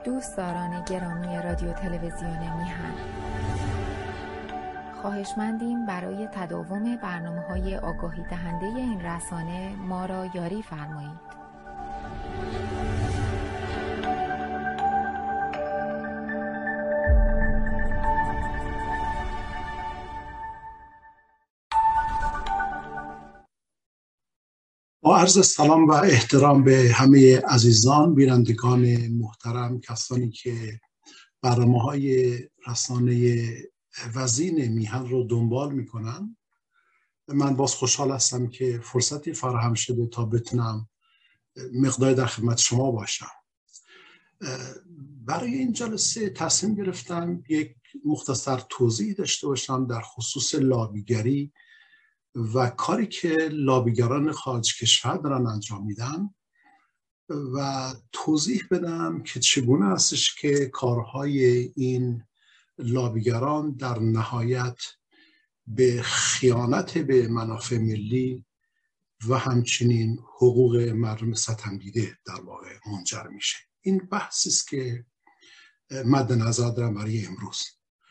دوستداران گرامی رادیو تلویزیون میهن، خواهشمندیم برای تداوم برنامه‌های آگاهی دهنده این رسانه ما را یاری فرمایید. با عرض سلام و احترام به همه عزیزان بینندگان محترم، کسانی که برنامه‌های رسانه وزین میهن رو دنبال میکنن، من باز خوشحال هستم که فرصتی فراهم شده تا بتونم مقداری در خدمت شما باشم. برای این جلسه تصمیم گرفتم یک مختصر توضیح داشته باشم در خصوص لابیگری و کاری که لابیگران خارج کشور دارن انجام میدن و توضیح بدم که چگونه هستش که کارهای این لابیگران در نهایت به خیانت به منافع ملی و همچنین حقوق مردم ستم دیده در واقع منجر میشه. این بحثی است که مد نظر دارم برای امروز.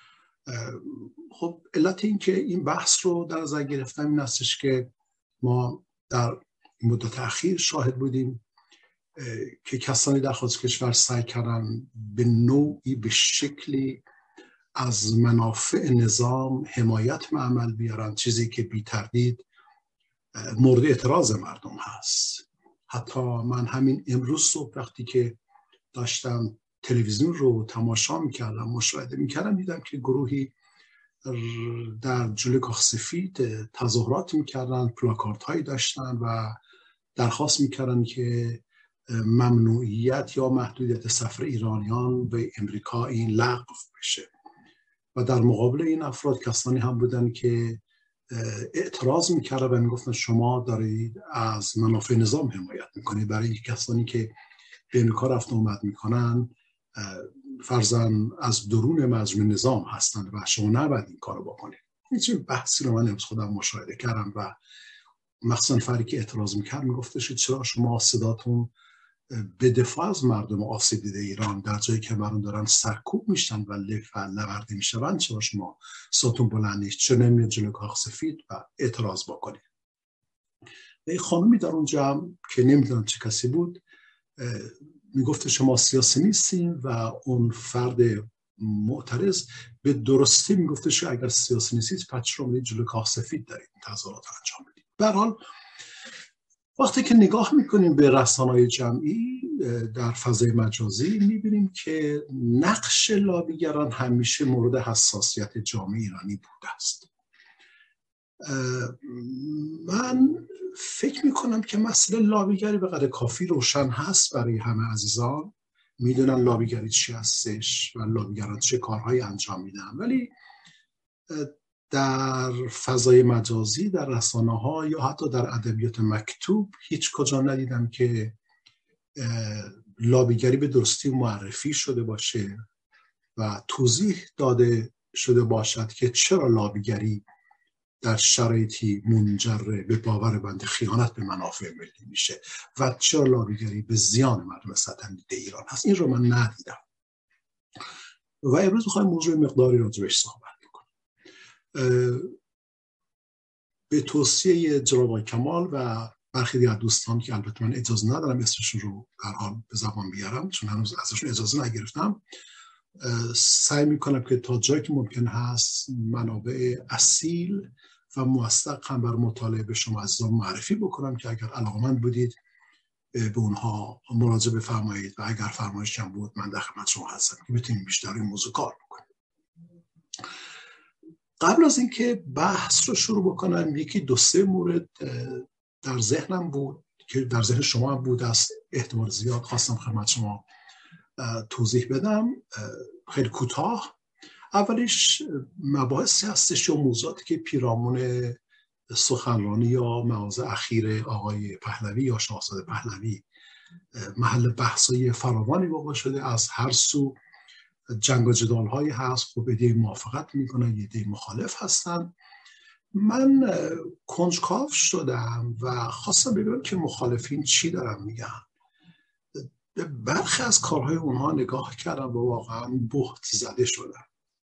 خب علت این که این بحث رو در نظر گرفتم این هستش که ما در مدت اخیر شاهد بودیم که کسانی در خارج کشور سعی کردن به نوعی به شکلی از منافع نظام حمایت عمل بیارن، چیزی که بی تردید مورد اعتراض مردم هست. حتی من همین امروز صبح وقتی که داشتم تلویزیون رو تماشا میکردم، مشاهده میکردم، دیدم که گروهی در جلوی کاخ سفید تظاهرات میکردن، پلاکارت هایی داشتن و درخواست میکردن که ممنوعیت یا محدودیت سفر ایرانیان به امریکا این لغو بشه. و در مقابل این افراد کسانی هم بودن که اعتراض میکردن و میگفتن شما دارید از منافع نظام حمایت میکنید. برای کسانی که به امریکا رفت اومد میکنن فرضاً از درون مجموع نظام هستند و شما نباید این کارو بکنید. این بحثی رو من امروز خودم مشاهده کردم و مخصوصاً فردی که اعتراض میکرد میگفتش چرا شما صداتون به دفاع از مردم آسیب دیده ایران در جایی که مردم دارن سرکوب میشن و لورده میشن، چرا شما صوتون بلند نیست؟ چرا نمیاد جلوی کاخ سفید و اعتراض بکنید؟ یه خانمی در اونجا که نمیدونم چه کسی بود میگفت شما سیاسی نیستین و اون فرد معترض به درستی میگفتش اگر سیاسی نیستید پس چرا میرید جلوی کاخ سفید دارید تظاهرات انجام بدید؟ به هر حال وقتی که نگاه میکنیم به رسانه‌های جمعی در فضای مجازی میبینیم که نقش لابیگران همیشه مورد حساسیت جامعه ایرانی بوده است. من فکر میکنم که مسئله لابیگری به قدر کافی روشن هست برای همه عزیزان، میدونن لابیگری چی هستش و لابیگران چه کارهایی انجام میدن، ولی در فضای مجازی، در رسانه‌ها یا حتی در ادبیات مکتوب هیچ کجا ندیدم که لابیگری به درستی معرفی شده باشه و توضیح داده شده باشد که چرا لابیگری در شرایطی منجر به باور بنده خیانت به منافع ملی میشه و چرا لابیگری به زیان مردم ستم دیده ایران هست. این رو من ندیدم و امروز میخوایم موضوع مقداری راجبش صحبت بکنم. به توصیه جناب آقای کمال و برخی دیگر دوستان که البته من اجازه ندارم اسمشون رو در حال به زبان بیارم چون هنوز ازشون اجازه نگرفتم، سعی میکنم که تا جایی که ممکن هست منابع اصیل و موثق هم بر مطالعه به شما عزیزان معرفی بکنم که اگر علاقه‌مند بودید به اونها مراجعه بفرمایید و اگر فرمایش هم بود من در خدمت شما هستم که بتونیم بیشتر این موضوع کار بکنیم. قبل از اینکه بحث رو شروع بکنم یکی دو سه مورد در ذهنم بود که در ذهن شما هم بود، از احتمال زیاد خواستم خدمت شما توضیح بدم خیلی کوتاه. اولش مباحثی هستش یا موضوعاتی که پیرامون سخنرانی یا مواضع اخیر آقای پهلوی یا شاهزاده پهلوی محل بحث‌های فراوانی واقع شده. از هر سو جنگ و جدال‌هایی هست، خب ایده موافقت میکنن، ایده مخالف هستن. من کنجکاو شدم و خواستم ببینم که مخالفین چی دارن میگن. به برخی از کارهای اونها نگاه کردم و واقعا بهت زده شدم.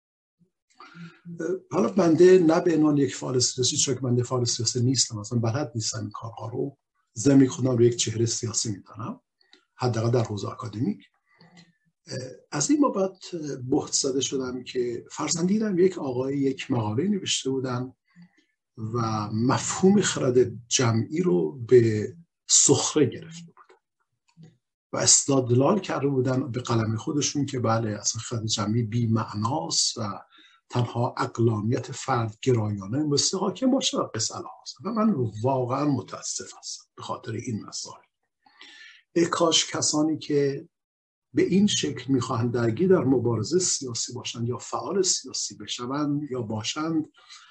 حالا بنده نه به عنوان یک فعال سیاسی، چون که بنده فعال سیاسی نیستم، مثلا بلد نیستم این کارها رو، ضمن خودم رو یک چهره سیاسی میدانم، حداقل در حوزه آکادمیک. از این بابت بهت زده شدم که فرضاً دیدم یک آقای یک مقاله نوشته بودن و مفهوم خرد جمعی رو به سخره گرفته بودن و استدلال کرده بودن به قلم خودشون که بله اصلا خرد جمعی بی معناست و تنها عقلانیت فرد گرایانه مثل حاکم باشه و قصه هاست. و من واقعا متاسف هستم به خاطر این مسائل. ای کاش کسانی که به این شکل میخواهند درگیر در مبارزه سیاسی باشند یا فعال سیاسی بشوند یا باشند،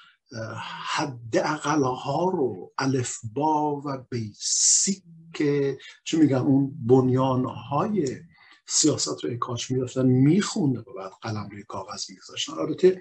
حداقل ها رو الفبا و بیسیک چه میگن اون بنیان های سیاست رو ای کاش میرفتن میخونده و بعد قلم روی کاغذ میگذاشتن. البته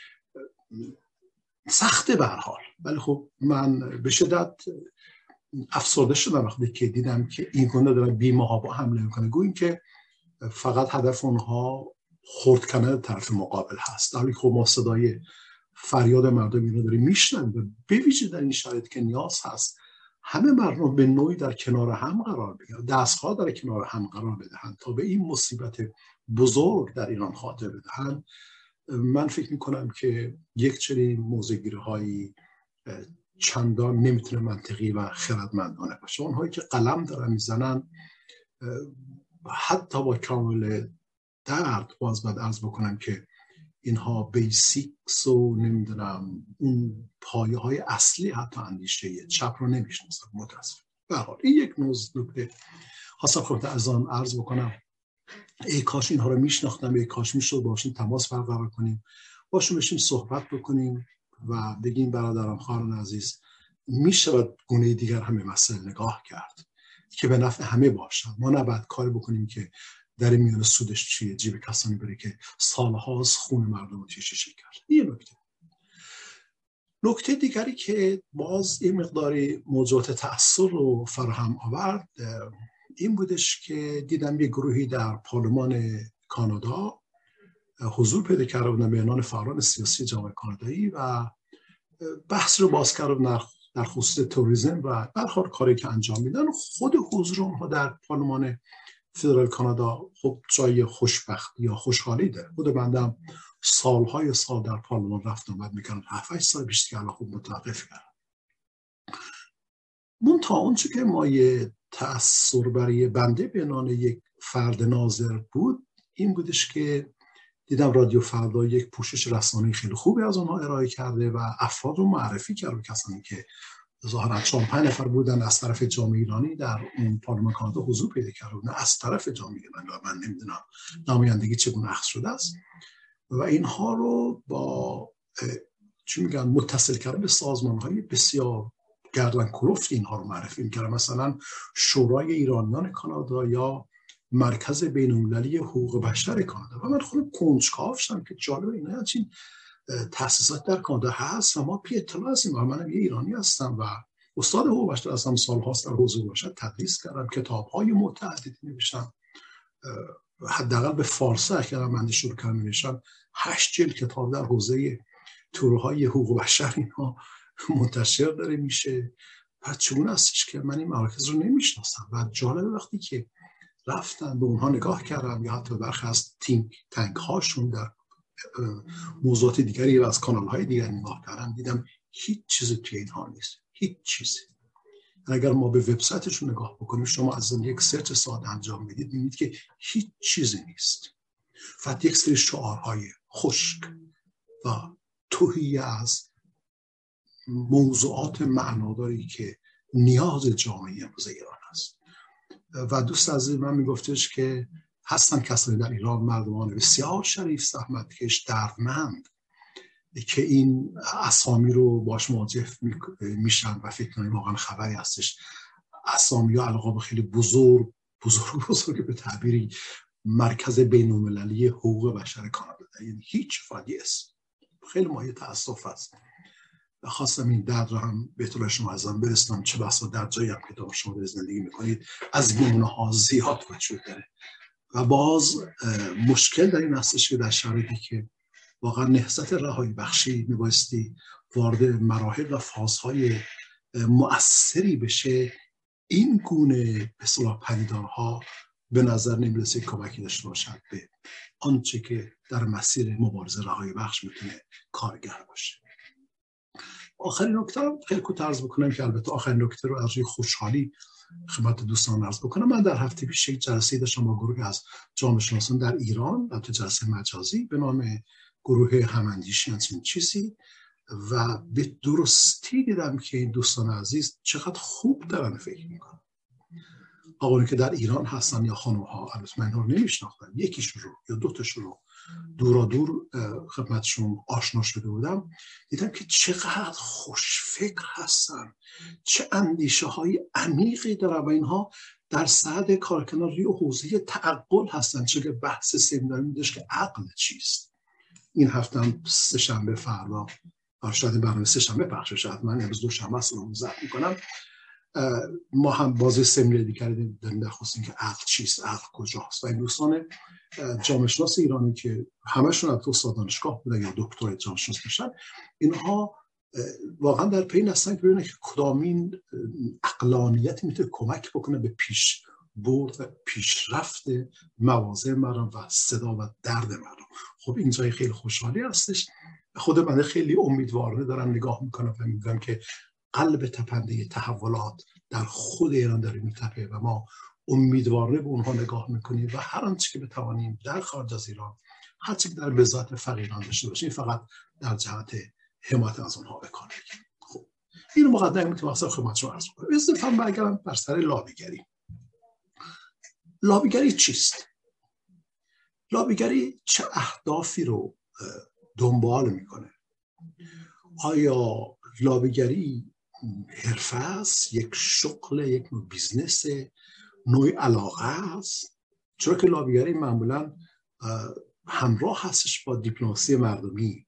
سخته به هر حال، ولی خب من به شدت افسرده شدم وقتی که دیدم که این گونه دارن بی محابا حمله میکنه، گوییم که فقط هدف اونها خرد کردن طرف مقابل هست، در حالی که خب ما صدای فریاد مردم اینو داریم میشنویم و به ویژه در این شرایط که نیاز هست همه مردم به نوعی در کنار هم قرار بگیرن، دستها در کنار هم قرار بدهند تا به این مصیبت بزرگ در ایران خاتمه بدهند. من فکر میکنم که یک چنین موضع‌گیری‌هایی چندان نمیتونه منطقی و خردمندانه باشه. اونهایی که قلم دارن میزنن حتی با کامل درد باز باید عرض بکنم که اینها بیسیکس و نمیدونم اون پایه های اصلی حتی اندیشه چپ رو نمیشناسن. متاسفم. به هر حال این یک نکته خواستم خودت از آن عرض بکنم. ای کاش اینها رو میشناختم، ای کاش میشد باشیم تماس برقرار کنیم، باشیم بشیم صحبت بکنیم و بگیم برادران خواهران عزیز میشود گونه دیگر همه مسائل نگاه کرد که به نفع همه باشد. ما نباید کاری بکنیم که در میان سودش چیه جیب کسانی بره که سالهاست خون مردم رو تیشه کرد. این نکته دیگری که باز این مقداری موضوعات تأثیر رو فراهم آورد این بودش که دیدم یه گروهی در پارلمان کانادا حضور پیدا کرده بودن به عنوان فعالان سیاسی جامعه کانادایی و بحث رو باز کردن در خصوص توریسم و برخور کاری که انجام میدن. خود حضور اونها در پارلمان فدرال کانادا خب جای خوشبختی یا خوشحالی داره. خود بنده سالهای سال در پارلمان رفت آمد میکنم، 7-8 سال بیشتر که الان خوب متوقف کردم. منتها اونچه که مایه تأثیر برای بنده به عنوان یک فرد ناظر بود این بودش که دیدم رادیو فردا یک پوشش رسانه‌ای خیلی خوبی از اونها ارائه کرده و افراد رو معرفی کرده، کسانی که ظاهراً 4-5 نفر بودن از طرف جامعه ایرانی در اون پارلمان کانادا حضور پیدا کرده بودن از طرف جامعه ایرانی. من نمیدونم نمایندگی چگونه اخذ شده است و اینها رو با چی میگن متصل کردن به سازمان‌های بسیار گردن کلفت اینها رو معرفی می‌کردن، مثلا شورای ایرانیان کانادا یا مرکز بین‌المللی حقوق بشر کانادا. و من خودم کنجکاو شدم که جالب اینا همچین تأسیسات در کانادا هست و ما بی اطلاع هستیم. و منم یه ایرانی هستم و استاد حقوق بشر هستم، سال‌هاست در حوزه حقوق بشر تدریس کردم، کتاب‌های متعددی نوشتم، حداقل به فارسی اگر من شروع کردم نوشتم 8 جلد کتاب در حوزه تورهای حقوق بشر اینها منتشر داره میشه. و چگونه هستش که من این مراکز رو نمیشناسم و جالب وقتی که رفتم به اونها نگاه کردم یا حتی برخی از تنک هاشون در موضوعات دیگری و از کانال های دیگر نگاه کردم، دیدم هیچ چیزی توی اینها نیست، هیچ چیزی. اگر ما به وبسایتشون نگاه بکنیم، شما از یک سرچ ساده انجام میدید میبینید که هیچ چیزی نیست، فقط یک سری شعارهای خشک و توهی از موضوعات معناداری که نیاز جامعه امروز ایران است. و دوست عزیز من میگفتش که هستن کسانی در ایران مردمان بسیار شریف زحمتکش دردمند که این اسامی رو باش مواجه میشن و فکر کنیم واقعا خبری هستش. اسامی ها القاب خیلی بزرگ به تعبیری مرکز بین‌المللی حقوق بشر کانادا، یعنی هیچ فایده است. خیلی مایه تأسف است. خواستم این درد رو هم به اطلاع شما ازم برسونم، چه بسا در جایی هم که شما در زندگی میکنید از نمونه ها زیاد وجود داره و باز مشکل در این هستش که در شرایطی که واقعا نهضت رهایی بخشی میبایستی وارد مراحل و فازهای مؤثری بشه، این گونه به اصطلاح پدیدارها به نظر نمیرسه کمکی داشته باشد به آنچه که در مسیر مبارزه رهایی بخش میتونه کارگر باشه. آخرین نکته رو خیلی کوتاه عرض بکنم که البته آخرین نکته رو از روی خوشحالی خدمت دوستان عرض بکنم. من در هفته پیش یک جلسه داشتم با گروه از جامعه شناسان در ایران، البته جلسه مجازی به نام گروه هماندیشی همچین چیزی، و به درستی دیدم که این دوستان عزیز چقدر خوب دارن فکر میکنن. آقایون که در ایران هستن یا خانم ها، البته من اینا رو نمیشناختم، یکیشون رو یا دوتاشون رو دورا دور خدمتشون آشنا شده بودم، دیدم که چقدر خوشفکر هستن، چه اندیشه های عمیقی دارن و اینها در سطح کارکناری و حوزه تعقل هستن. چه که بحث سمیناری میداشت که عقل چیست. این هفته هم سه شنبه فردا شاید برنامه سه شنبه پخش شد، من امروز دوشنبه است رو ضبط میکنم، ما هم بازی سمیناری کردیم در خصوص اینکه عقل چیست، عقل کجاست. و این دوستان جامعه شناس ایرانی که همشون از استاد دانشگاه بودن یا دکترای جامعه شناس داشتن، اینها واقعا در پی هستن که ببینن که کدامین عقلانیت میتونه کمک بکنه به پیش برد و پیشرفت مواضع مردم و صدا و درد مردم. خب این جای خیلی خوشحالی هستش. خود من خیلی امیدوارانه دارم نگاه میکنم و میگم که قلب تپنده تحولات در خود ایران داره میتپه و ما امیدوارانه به اونها نگاه میکنیم و هر آنچه که بتوانیم در خارج از ایران، هر چیزی که در وزارت فقیران داشته باشیم، فقط در جهت حمایت از اونها بکار بگیریم. خب اینو مقدمه که واسه خدمت شما عرض کنم. استفاده برگردم بر سر لابیگری. لابیگری چیست؟ لابیگری چه اهدافی رو دنبال میکنه؟ آیا لابیگری حرفه است، یک شغل، یک نوع بیزنس، نوع علاقه است؟ چرا که لابیگری معمولا همراه هستش با دیپلماسی مردمی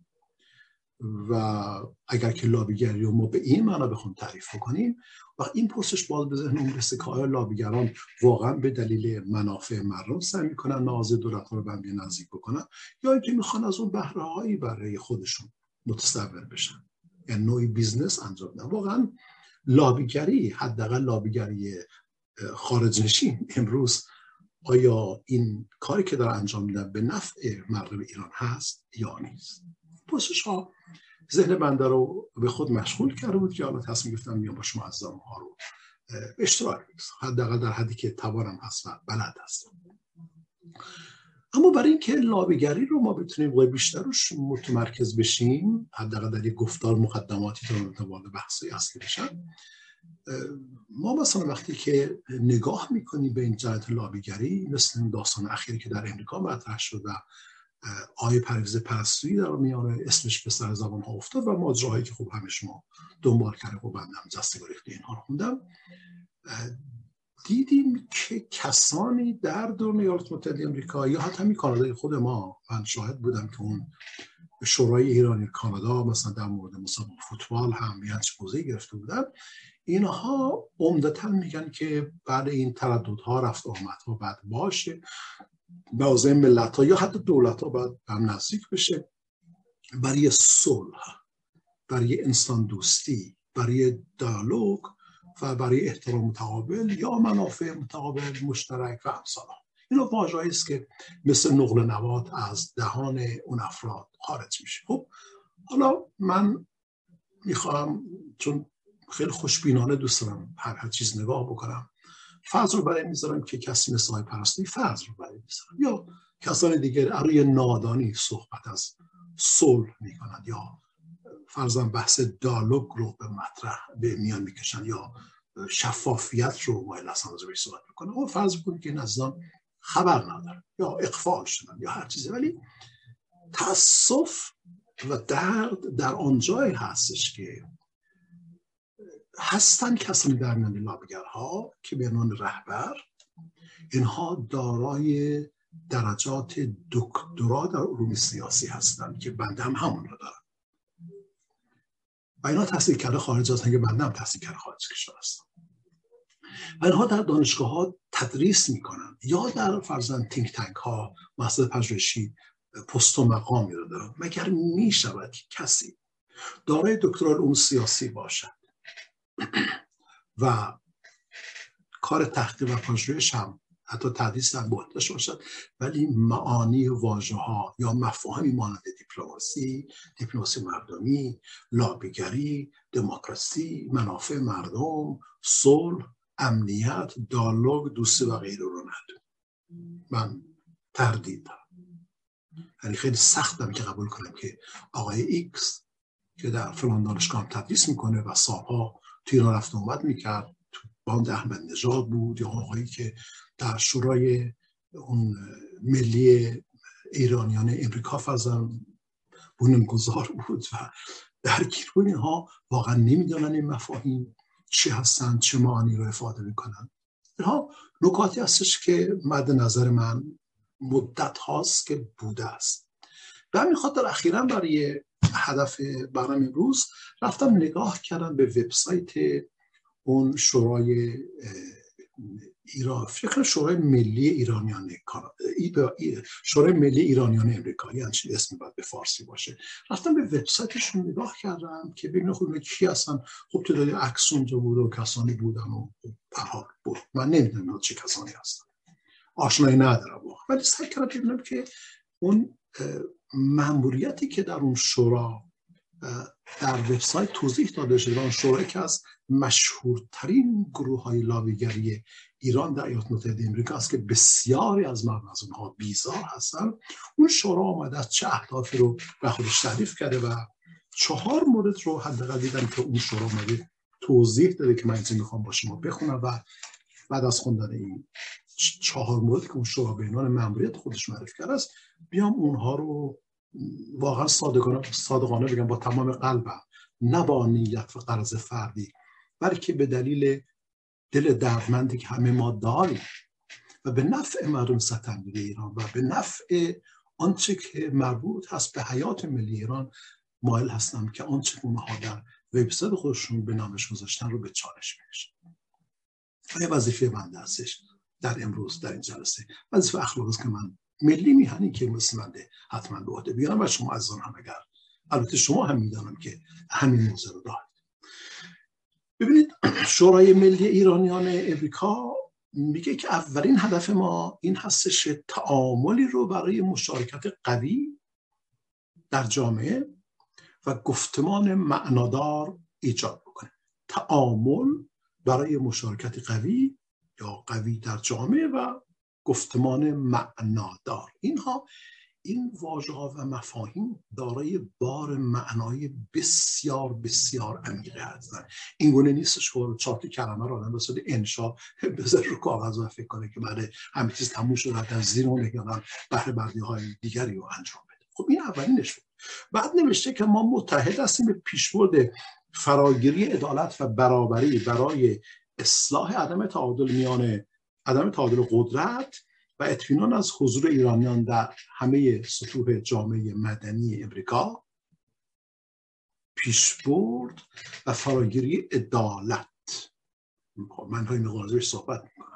و اگر که لابیگری رو ما به این معنا بخوام تعریف کنیم و این پرسش باز به ذهن میرسه که آیا لابیگران واقعا به دلیل منافع مردم سعی میکنن نازل دولت‌ها رو به هم نزدیک بکنن یا اینکه میخوان از اون بهره‌هایی برای خودشون متصور بشن، یعنی نوعی بیزنس انجام بدن؟ واقعا لابیگری، حداقل لابیگری خارج نشین امروز، آیا این کاری که داره انجام میدن به نفع مردم ایران هست یا نیست؟ پرسش ها ذهن بنده رو به خود مشغول کرده بود که حالا تصمیم گرفتم میام با شما عزیزان ها رو به اشتراک بگذارم، حداقل در حدی که توانم هست و بلد هستم. اما برای اینکه لابیگری رو ما بتونیم بیشتر روش متمرکز بشیم، حداقل در یک گفتار مقدماتی تا وارد بحث اصلی بشن، ما مثلا وقتی که نگاه میکنیم به این جهت لابیگری، مثل این داستان اخیری که در امریکا مطرح شد و آقای پرویز پرستویی در میان اسمش به سر زبان ها افتاد و ماجراهایی که خوب همه شما دنبال کرده و بنده هم جسته گریخته اینها رو خوندم، دیدیم که کسانی در دور ایالات متحده آمریکا یا حتی همین کانادای خود ما، من شاهد بودم که اون شورای ایرانی کانادا مثلا در مورد مسابقه فوتبال هم یه حوزه گرفته بودن، اینها عمدتاً میگن که بعد این ترددها، رفت آمدها بعد باشه، بعضی ملت‌ها یا حتی دولت‌ها باید هم نزدیک بشه برای صلح، برای انسان دوستی، برای دیالوگ و برای احترام متقابل یا منافع متقابل مشترک و امثالها. اینا واژه‌ای است که مثل نقل نبات از دهان اون افراد خارج میشه. خب حالا من میخوام، چون خیلی خوشبینانه دوست دارم هر چیز نگاه بکنم، فرض رو برای میذارم که کسی مثل آقای پرستویی فرض رو برای میذارم یا کسان دیگر برای نادانی صحبت از صلح میکنند یا فرضاً بحث دیالوگ رو به مطرح به میان میکشن یا شفافیت رو مایل هستن از بهش صحبت میکنن. اما فرض کنید که این عزیزان خبر ندارن یا اغفال شدن یا هر چیزی، ولی تأسف و درد در آنجای هستش که هستن کسانی در میان لابیگرها که به عنوان رهبر اینها دارای درجات دکترا در علوم سیاسی هستند که بنده هم همون رو دارم. و اینا تحصیل کرده خارج هستن که بنده هم تحصیل کرده خارج کشور هستم و اینها در دانشگاه ها تدریس میکنن یا در فرضاً تینک تانک ها مؤسسات پژوهشی پست و مقامی رو دارن. مگر میشود که کسی دارای دکترا علوم سیاسی باشد و کار تحقیق و پژوهش هم حتی تدریس هم باید داشته باشد ولی معانی واژه ها یا مفاهیمی مانند دیپلماسی مردمی، لابیگری، دموکراسی، منافع مردم، صلح، امنیت، دیالوگ، دوستی و غیره رو نداره. من تردید دارم، یعنی خیلی سختم که قبول کنم که آقای ایکس که در فلان دانشگاه تدریس میکنه و سالها توی ایران رفت اومد میکرد، تو باند احمد نژاد بود یا آقایی که در شورای اون ملی ایرانیان امریکا فرزن بنیانگذار بود و درگیر بود، اینها واقعا نمیدونن این مفاهیم چی هستن، چه معانی رو افاده میکنن. اینها نکاتی هستش که مد نظر من مدت هاست که بوده است. به همین خاطر اخیراً برای هدف برنامه امروز رفتم نگاه کردم به وبسایت اون شورای ایران، فکر شورای ملی ایرانیان شورای ملی ایرانیان امریکا، یعنی چی اسمی باید به فارسی باشه. رفتم به وبسایتشون نگاه کردم که ببینم خود کی هستن. خب تعدادی عکس اونجا بود و کسانی بودن و پرهار بود. من نمیدونم چه کسانی هستن، آشنایی ندارم واقعا، ولی سعی کردم ببینم که اون مأموریتی که در اون شورا در وبسایت توضیح داده شده. اون شورا که از مشهورترین گروه‌های لابیگری ایران در ایالات متحده آمریکا است که بسیاری از مردم از اونها بیزار هستن. اون شورا آمده از چه اهدافی رو به خودش تعریف کرده و 4 مورد رو حداقل دیدم که اون شورا آمده توضیح داده که من اینجا میخوام با شما بخونم و بعد از خوندن این 4 مورد که اون شورا به عنوان مأموریت خودش معرفی کرده است بیام اونها رو واقعا صادقانه بگم با تمام قلبم، نه با نیت و غرض فردی، بلکه به دلیل دل دردمندی که همه ما داریم و به نفع مردم سطح ملی ایران و به نفع آنچه که مربوط هست به حیات ملی ایران مایل هستم که آنچه که اونها در وبسایت خودشون به نامش گذاشتن رو به چالش بکشن. این وظیفه بنده هستش در امروز در این جلسه، وظیفه اخلاقی است که من ملی میهنی که مسلمانده حتما به عهده بیارم و شما عزیزان هم اگر البته شما هم میدانم که همین موضوع رو دارید. ببینید شورای ملی ایرانیان امریکا میگه که اولین هدف ما این هستش تعاملی رو برای مشارکت قوی در جامعه و گفتمان معنادار ایجاد بکنه. تعامل برای مشارکت قوی یا قوی در جامعه و گفتمان معنادار. این واژه‌ها و مفاهیم دارای بار معنای بسیار بسیار عمیقی هستند. این گونه نیستش که 4 کلمه رو آدم بسید انشا بذاره رو کاغذ و فکر کنه که بعد همه چیز تموم شده در زیر اون نگردن بهره بردی‌های دیگری رو انجام بده. خب این اولینش بود. بعد نوشته که ما متحد هستیم به پیشبرد فراگیری عدالت و برابری برای اصلاح عدم تعادل قدرت و اطمینان از حضور ایرانیان در همه سطوح جامعه مدنی امریکا، پیشبرد و فراگیری عدالت. من های مقارنه‌اش صحبت میکنم.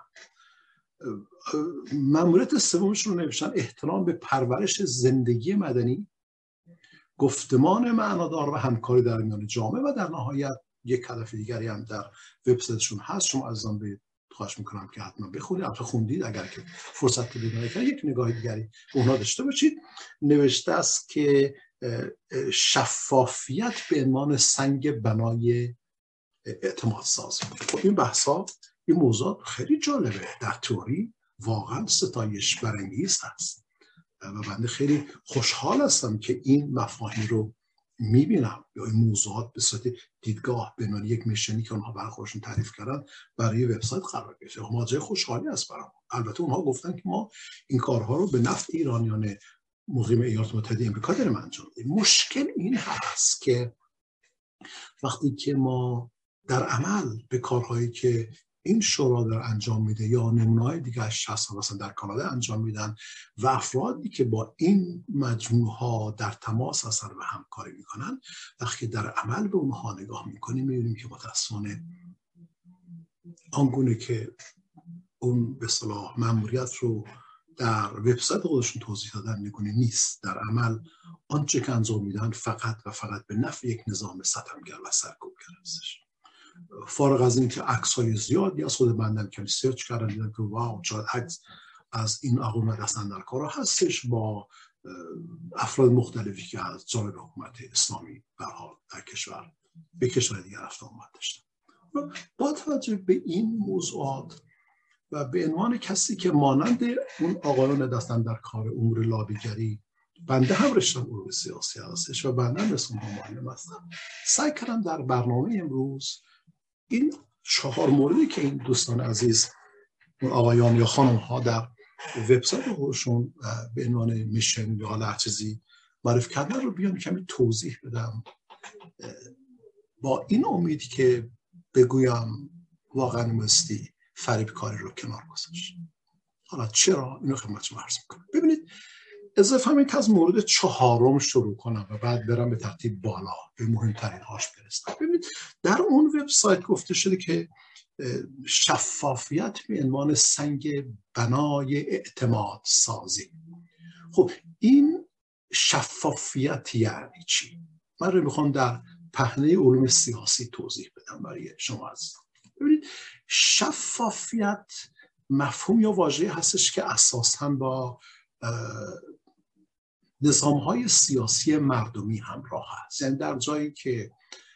مأموریت سومش رو نوشتن احترام به پرورش زندگی مدنی، گفتمان معنادار و همکاری در میان جامعه و در نهایت یک هدف دیگری هم در وبسایتشون هست. شما عزیزان خواهش میکنم که حتما بخونید، البته خوندید اگر که فرصت پیدا نکردید یک نگاه دیگری به اونها داشته باشید. نوشته است که شفافیت به عنوان سنگ بنای اعتماد سازی. خب این بحثا این موضوع خیلی جالبه، در تئوری واقعا ستایش برانگیز هست و بنده خیلی خوشحال هستم که این مفاهیم رو میبینم یا این موضوعات به صورت دیدگاه به عنوان یک میشنی که اونها برای خودشون تعریف کردن برای وبسایت قرار گرفته. ماجرای خوشحالی است برام. البته اونها گفتن که ما این کارها رو به نفع ایرانیان مقیم ایالات متحده آمریکا داریم انجام میدیم. مشکل این هست که وقتی که ما در عمل به کارهایی که این شورا در انجام میده یا نمونه‌های دیگه 60 مثلا در کانادا انجام میدن و افرادی که با این مجموعه ها در تماس هستن و همکاری میکنن، وقتی در عمل به اونها نگاه میکنیم میبینیم که متاسفانه آنگونه که اون به اصطلاح مأموریت رو در وبسایت خودشون توضیح دادن نگونه نیست. در عمل آنچه که انجام میدن فقط و فقط به نفع یک نظام ستمگر و سرکوبگر هستش. فارغ از این که عکس‌های زیادی از خود بندم که سرچ کردن دیدن که واو چقدر عکس از این آقایون دستن در کار هستش با افراد مختلفی که از جانب حکومت اسلامی در کشور به کشور دیگر رفت آمد داشتن. با توجه به این موضوعات و به عنوان کسی که مانند اون آقایون دستن در کار امور لابیگری، بنده هم رشتم علوم سیاسی هستش و بنده هم اسم معلم هستم، سعی کردم در برنامه امروز این 4 موردی که این دوستان عزیز اون آقایان یا خانم ها در وبسایت خودشون به عنوان میشن یا هر چیزی معرفی کردن رو بیان کمی توضیح بدم، با این امید که بگویم واقعا مستی فریب کاری رو کنار گذاشت. حالا چرا اینو خدمتتون عرض میکنم. ببینید اضافه همین که از مورد 4 شروع کنم و بعد برم به ترتیب بالا به مهمترین هاش برسم. ببینید در اون وبسایت گفته شده که شفافیت به عنوان سنگ بنای اعتماد سازی. خب این شفافیت یعنی چی؟ من رو میخوام در پهنه علوم سیاسی توضیح بدم برای شما عزیزان. ببینید شفافیت مفهوم یا واژه‌ای هستش که اساساً با نظام‌های سیاسی مردمی همراه است. یعنی در جایی که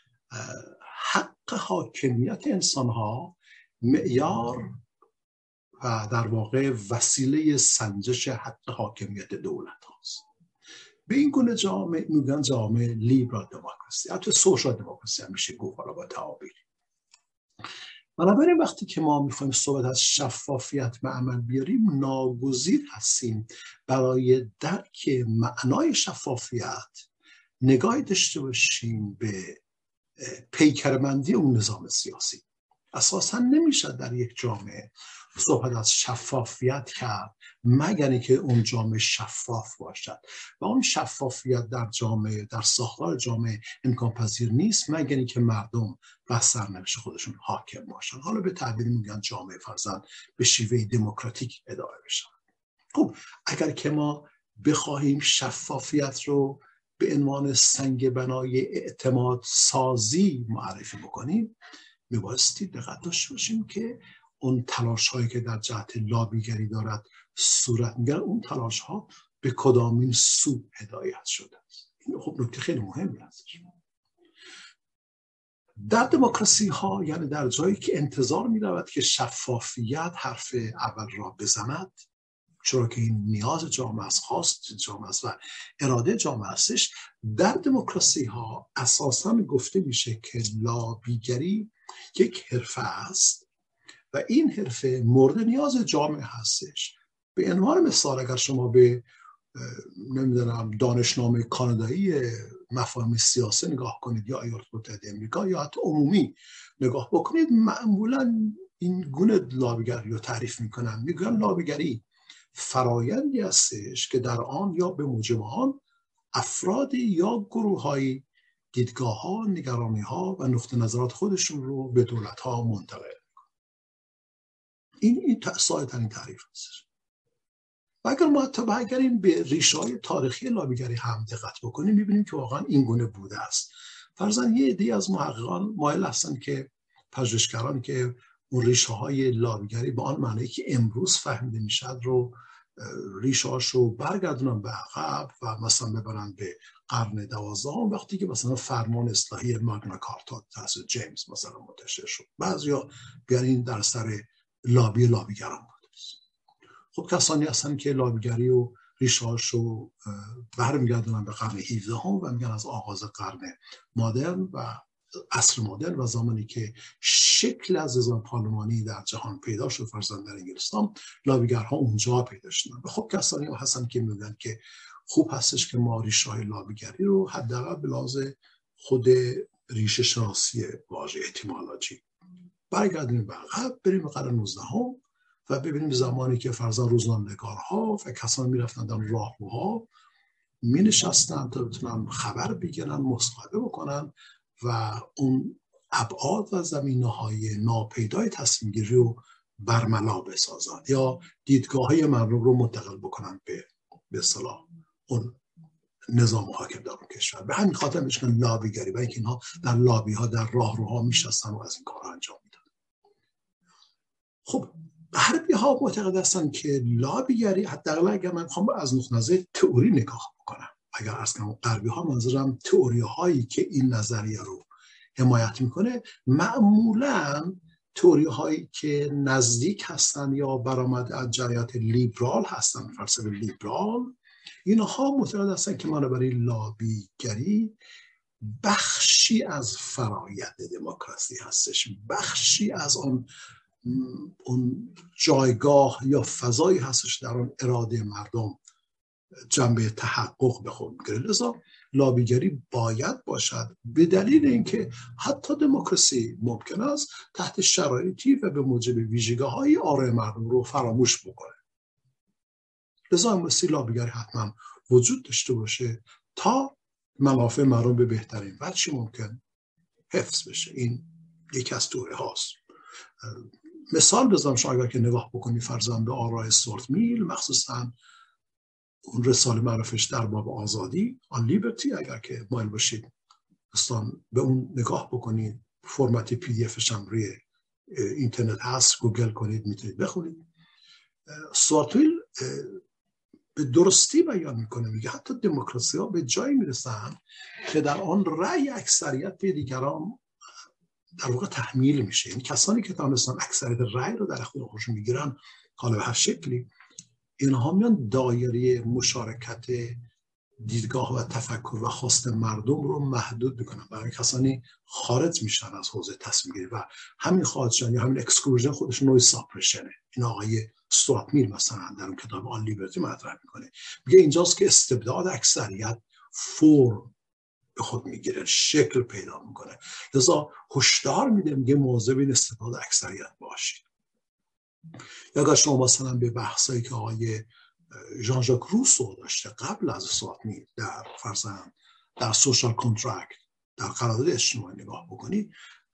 حق حاکمیت انسان‌ها معیار و در واقع وسیله سنجش حق حاکمیت دولت هاست. به این گونه جامعه میگن جامعه لیبرال دموکراسی، حتی سوشال دموکراسی هم میشه گفت حالا با تعابیر. بنابراین وقتی که ما میخوایم صحبت از شفافیت به عمل بیاریم، ناگزیر هستیم برای درک معنای شفافیت نگاهی داشته باشیم به پیکرمندی اون نظام سیاسی. اساساً نمیشه در یک جامعه صحبت از شفافیت کرد مگر اینکه اون جامعه شفاف باشد و اون شفافیت در جامعه، در ساختار جامعه امکان پذیر نیست مگر اینکه مردم بر سرنوشت خودشون حاکم باشن. حالا به تعبیر میگن جامعه فرضاً به شیوه دموکراتیک اداره بشه. خب اگر که ما بخواهیم شفافیت رو به عنوان سنگ بنای اعتماد سازی معرفی بکنیم، میبایستی دقت داشته باشیم که اون تلاش هایی که در جهت لابیگری دارد صورت میگیرد، اون تلاش ها به کدامین سو هدایت شده است. این خب نکته خیلی مهمی هستش. در دموکراسی ها، یعنی در جایی که انتظار می رود که شفافیت حرف اول را بزند، چرا که این نیاز جامعه است، خواست جامعه است و اراده جامعه هستش، در دموکراسی ها اساساً گفته میشه که لابیگری یک حرفه است و این حرفه مورد نیاز جامعه هستش. به عنوان مثال اگر شما به نمیدونم دانشنامه کانادایی مفاهیم سیاسی نگاه کنید یا ایالات متحده آمریکا یا حتی عمومی نگاه بکنید، معمولا این گونه لابیگری رو تعریف میکنن. میگن لابیگری فرایندی هستش که در آن یا به موجب آن افرادی یا گروه‌های دیدگاه‌ها، نگرانی‌ها و نقطه نظرات خودشون رو به دولت‌ها منتقل می‌کنن. این ساده‌ترین تعریف هستش. و اگر ما برگردیم به ریشه‌های تاریخی لابیگری هم دقت بکنیم، می‌بینیم که واقعا این گونه بوده است. فرضاً یه عده از محققان مایل هستن که پژوهشگران که اون ریشه‌های لابیگری به آن معنی که امروز فهمیده میشد رو ریشه‌هاش رو برگردونن به عقب و مثلا ببرن به قرن 12 وقتی که مثلا فرمان اصلاحی ماگنا کارتا توسط جیمز مثلا منتشر شد. بعضیا بیان این در سر لابیگران بود. خب کسانی هستن که لابیگری و ریشه‌هاش رو برمیگردونن به قرن 17 و میگن از آغاز قرن مدرن و عصر مدرن و زمانی که شکل از نظام پارلمانی در جهان پیدا شد، فرضاً در انگلستان لابیگرها اونجا پیدا شدن. خب کسانی هستن که میگن که خوب هستش که ما ریشه‌های لابیگری رو حداقل به لحاظ خود ریشه شناسی واژه اتیمولوژی برگردیم به عقب، بریم به قرن 19 و ببینیم زمانی که فرضاً روزنامه‌نگارها و کسان میرفتن در راهروها می نشستن تا بتونن خبر بگیرن، مصاحبه بکنن و اون ابعاد و زمینه‌های ناپیدای تصمیم گیری رو برملا بسازن یا دیدگاه‌های مردم رو منتقل بکنن به اصطلاح اون نظام حاکم در اون کشور. به همین خاطر میشن لابیگری، برای اینکه اینها در لابی‌ها در راهروها میشستن و از این کارها انجام میدادن. خب غربی‌ها معتقد هستن که لابیگری، حداقل اگر من بخوام از نظر تئوری نگاه بکنم، اگر عرض کنم غربی‌ها منظورم تئوری‌هایی که این نظریه رو حمایت میکنه، معمولاً تئوری‌هایی که نزدیک هستن یا برآمده از جریانات لیبرال هستن، فلسفه لیبرال، اینها معتقد هستن که بنابراین لابیگری بخشی از فرآیند دموکراسی هستش، بخشی از اون جایگاه یا فضایی هستش در اون اراده مردم جنبه تحقق به خود میگیره. لذا لابیگری باید باشد، به دلیل اینکه حتی دموکراسی ممکن است تحت شرایطی و به موجب ویژگی‌های آرای مردم رو فراموش بکنه. لذا امروزی لابیگری حتما وجود داشته باشه تا منافع مردم به بهترین وجهی ممکن حفظ بشه. این یکی از تئوری هاست. مثال بزنم، شما اگر که نگاه بکنی فرضاً به آرای استوارت میل، مخصوصاً اون رساله معرفش در باب آزادی، آن لیبرتی، اگر که مایل باشید دوستان به اون نگاه بکنید، فرمت پی دی افش هم روی اینترنت هست، گوگل کنید میتونید بخونید. استوارت میل به درستی بیان میکنه، میگه حتی دموکراسی ها به جایی میرسن که در آن رأی اکثریت به دیگران در واقع تحمیل میشه. یعنی کسانی که تونستن اکثریت رأی رو در اختیار خودشون میگیرن، حالا به هر شکلی، اینها میان دایره مشارکت دیدگاه و تفکر و خواست مردم رو محدود میکنن. برای کسانی خارج میشن از حوزه تصمیم گیری و همین خارج شدن یا همین اکسکلوژن خودش نوعی ساپرشنه. این آقای استوارت میل مثلا در اون کتاب آن لیبرتی مطرح میکنه، میگه اینجاست که استبداد اکثریت فرم به خود میگیره، شکل پیدا میکنه. لذا هشدار میده، میگه مواظب این استبداد اکثریت باشید. یا اگر شما مثلا به بحثایی که آقای ژان ژاک روسو داشته قبل از استوارت میل در فرضاً در سوشال کانترکت، در قرارداد اجتماعی نگاه بکنید،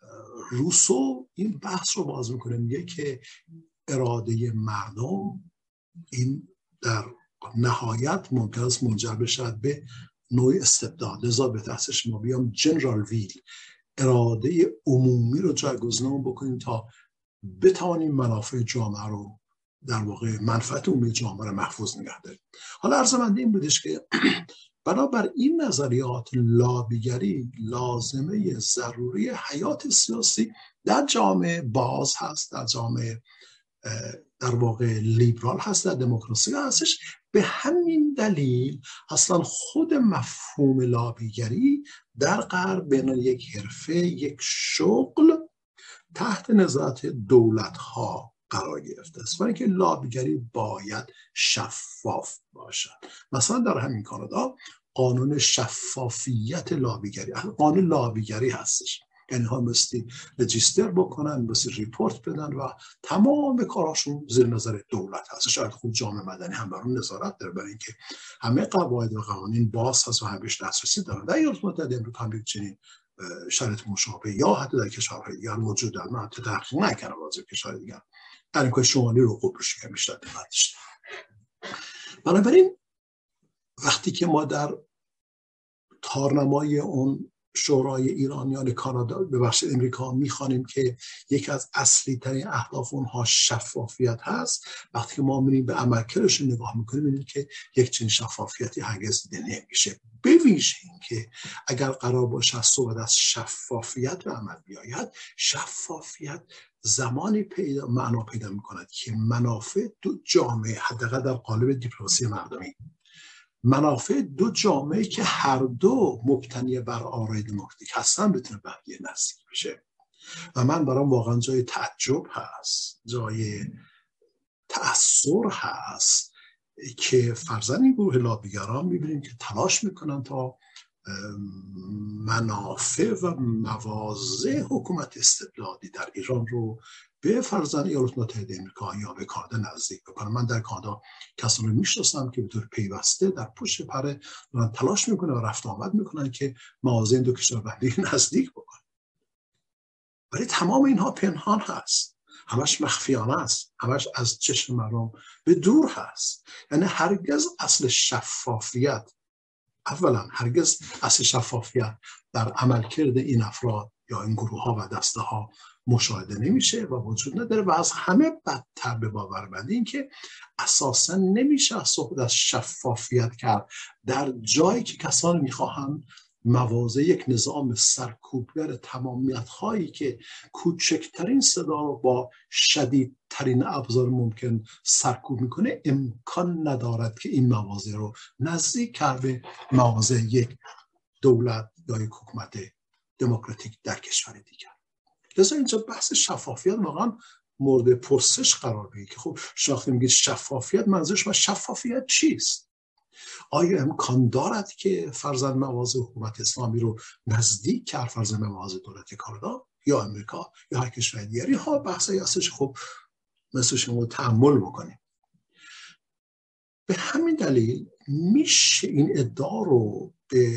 روسو این بحث رو باز میکنه، میگه که اراده مردم این در نهایت ممکن است منجر بشود به نوع استبداد. لذا به تحصیلش ما بیام جنرال ویل، اراده عمومی رو جایگزین بکنیم تا بتوانیم منافع جامعه رو، در واقع منفعت عمومی جامعه رو محفوظ نگه داریم. حالا عرضمنده این بودش که بنابر این نظریات لابیگری لازمه ضروری حیات سیاسی در جامعه باز هست، در جامعه در واقع لیبرال هست، در دموکراسی هستش. به همین دلیل اصلا خود مفهوم لابیگری در غرب بین یک حرفه، یک شغل تحت نظارت دولت‌ها قرار گرفته است، برای اینکه لابیگری باید شفاف باشد. مثلا در همین کانادا قانون شفافیت لابیگری، قانون لابیگری هستش، یعنی ها مستی رجیستر بکنن، مستی ریپورت بدن و تمام کاراشون زیر نظر دولت هست. شاید خوب جامعه مدنی هم بر اون نظارت داره، برای اینکه همه قواعد و قوانین باز هست و همش دسترسی دارن. در ایالات متحده امریکا هم چنین شرط مشابه یا حتی در کشورهای دیگر موجود داره. من حتی تحقیق نکردم از کشورهای دیگر، در امریکای شمالی رو قبرش که بیشتر دقتش. بنابراین وقتی که ما در تارنمای اون شورای ایرانیان کانادا به بخش امریکا میخوانیم که یکی از اصلی ترین اهداف اونها شفافیت هست، وقتی که ما میریم به عملکردش نگاه میکنیم میبینیم که یک چنین شفافیتی هرگز دیده نمیشه. به ویژه این که اگر قرار باشه از صحبت از شفافیت به عمل بیاید، شفافیت زمانی معنا پیدا میکند که منافع دو جامعه، حداقل در قالب دیپلماسی مردمی، منافع دو جامعه که هر دو مبتنی بر آرای دموکراتیک هستن بتونه به هم نزدیک بشه. و من برام واقعا جای تعجب هست، جای تأثیر هست که فرضاً این گروه لابیگران میبینیم که تلاش میکنن تا منافع و مواضع حکومت استبدادی در ایران رو به فرزند ایالات متحده آمریکا یا به کانادا نزدیک بکنم. من در کانادا کسانی میشناسم که به طور پیوسته در پشت پره دارن تلاش میکنن و رفت آمد میکنن که مواضع این دو کشور به هم نزدیک بکنن، ولی تمام اینها پنهان هست، همش مخفیانه است، همش از چشم مردم به دور هست. یعنی هرگز اصل شفافیت، اولا هرگز اصل شفافیت در عملکرد این افراد یا این گروه ها و دسته ها مشاهده نمیشه و وجود نداره و از همه بدتر به باور بنده این که اساسا نمیشه صحبت از شفافیت کرد در جایی که کسانی میخواهند مواضع یک نظام سرکوبگر تمامیت هایی که کوچکترین صدا رو با شدیدترین ابزار ممکن سرکوب میکنه امکان ندارد که این مواضع رو نزدیک کرده مواضع یک دولت یا یک حکومت دموکراتیک در کشور دیگر. لذا اینجا بحث شفافیت واقعا مورد پرسش قرار بگیره که خب شاخته میگید شفافیت، منظورش شفافیت چیست؟ آیا امکان دارد که فرزند مواضع حکومت اسلامی رو نزدیک کرد فرزند مواضع دولت کانادا یا امریکا یا هر کشور دیگری؟ ها بحثی هستش خب مثل شما تأمل بکنیم. به همین دلیل میشه این ادعا رو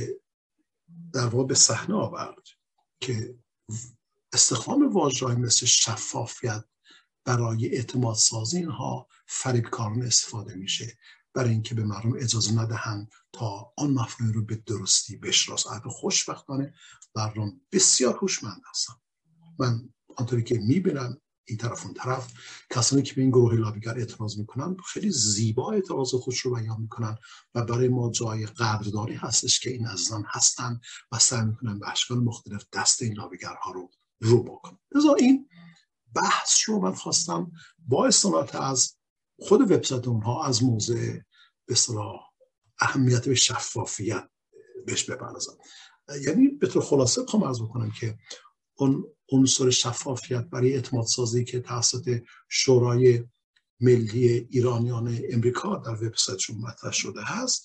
در واقع به صحنه آورد که استخدام واژه‌ای مثل شفافیت برای اعتماد سازی اینها فریبکارانه استفاده میشه برای اینکه به مردم اجازه ندهند تا آن مفهوم رو به درستی بشناسند. خوشبختانه مردم بسیار هوشمند هستند. من آنطوری که میبینم این طرف اون طرف کسانی که به این گروه لابیگر اعتراض میکنن خیلی زیبا اعتراض خودش رو بیان میکنن و برای ما جای قدردانی هستش که این عزیزان هستن و سعی میکنن به اشکال مختلف دست این لابیگرها رو بکنن. لذا این بحث رو من خواستم با استناد از خود وبسایت اونها از موضوع به اصطلاح اهمیت به شفافیت بهش بپردازم. یعنی به طور خلاصه بخوام عرض بکنم که اون عنصر شفافیت برای اعتماد سازی که توسط شورای ملی ایرانیان امریکا در وبسایتشون مطرح شده هست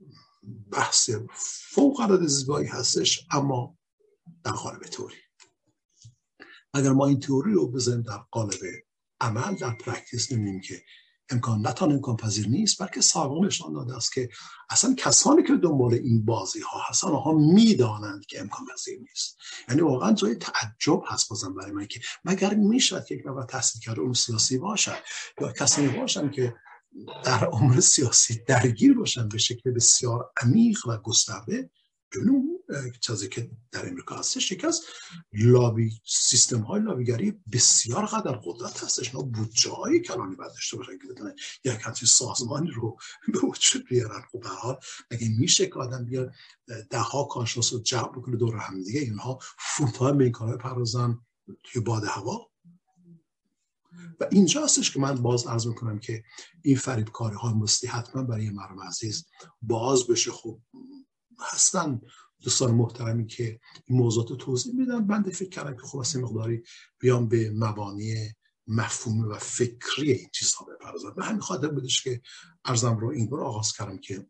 بحث فوق العاده زیبایی هستش، اما در قالب تئوری. اگر ما این تئوری رو بذاریم در قالب عمل در پرکتیس می‌بینیم که امکان پذیر نیست، بلکه سابقه نشان داده است که اصلا کسانی که دنبال این بازی ها هستن آنها میدانند که امکان پذیر نیست. یعنی واقعا جای تعجب هست بازم برای من که مگر میشد که یک نفر تحصیل کرده علوم سیاسی باشد یا کسانی باشن که در امور سیاسی درگیر باشن به شکل بسیار عمیق و گسترده. ببینیم چیزی که در امریکا هستش یکی از سیستم های لابیگری بسیار قدر قدرت هستش. اینا بودجه های کلانی باید داشته باشن که بتونن یک همچین سازمانی رو به وجود بیارن. خب به هر حال اگه میشه که آدم بیاد ده ها کارشناس رو جمع بکنه دور هم دیگه، اینها فوت‌ها به این کارهای پردازن توی باد هوا. و اینجا هستش که من باز عرض میکنم که این فریبکاری ها مستی حتما برای مردم عزیز باز بشه. خب هستن دوستان محترمی که این موضوعات توضیح میدن. بنده فکر کردم که خب اصلا مقداری بیام به مبانی مفهومی و فکری این چیزها بپردازم. به همین خاطر بودش که عرضم رو این رو آغاز کردم که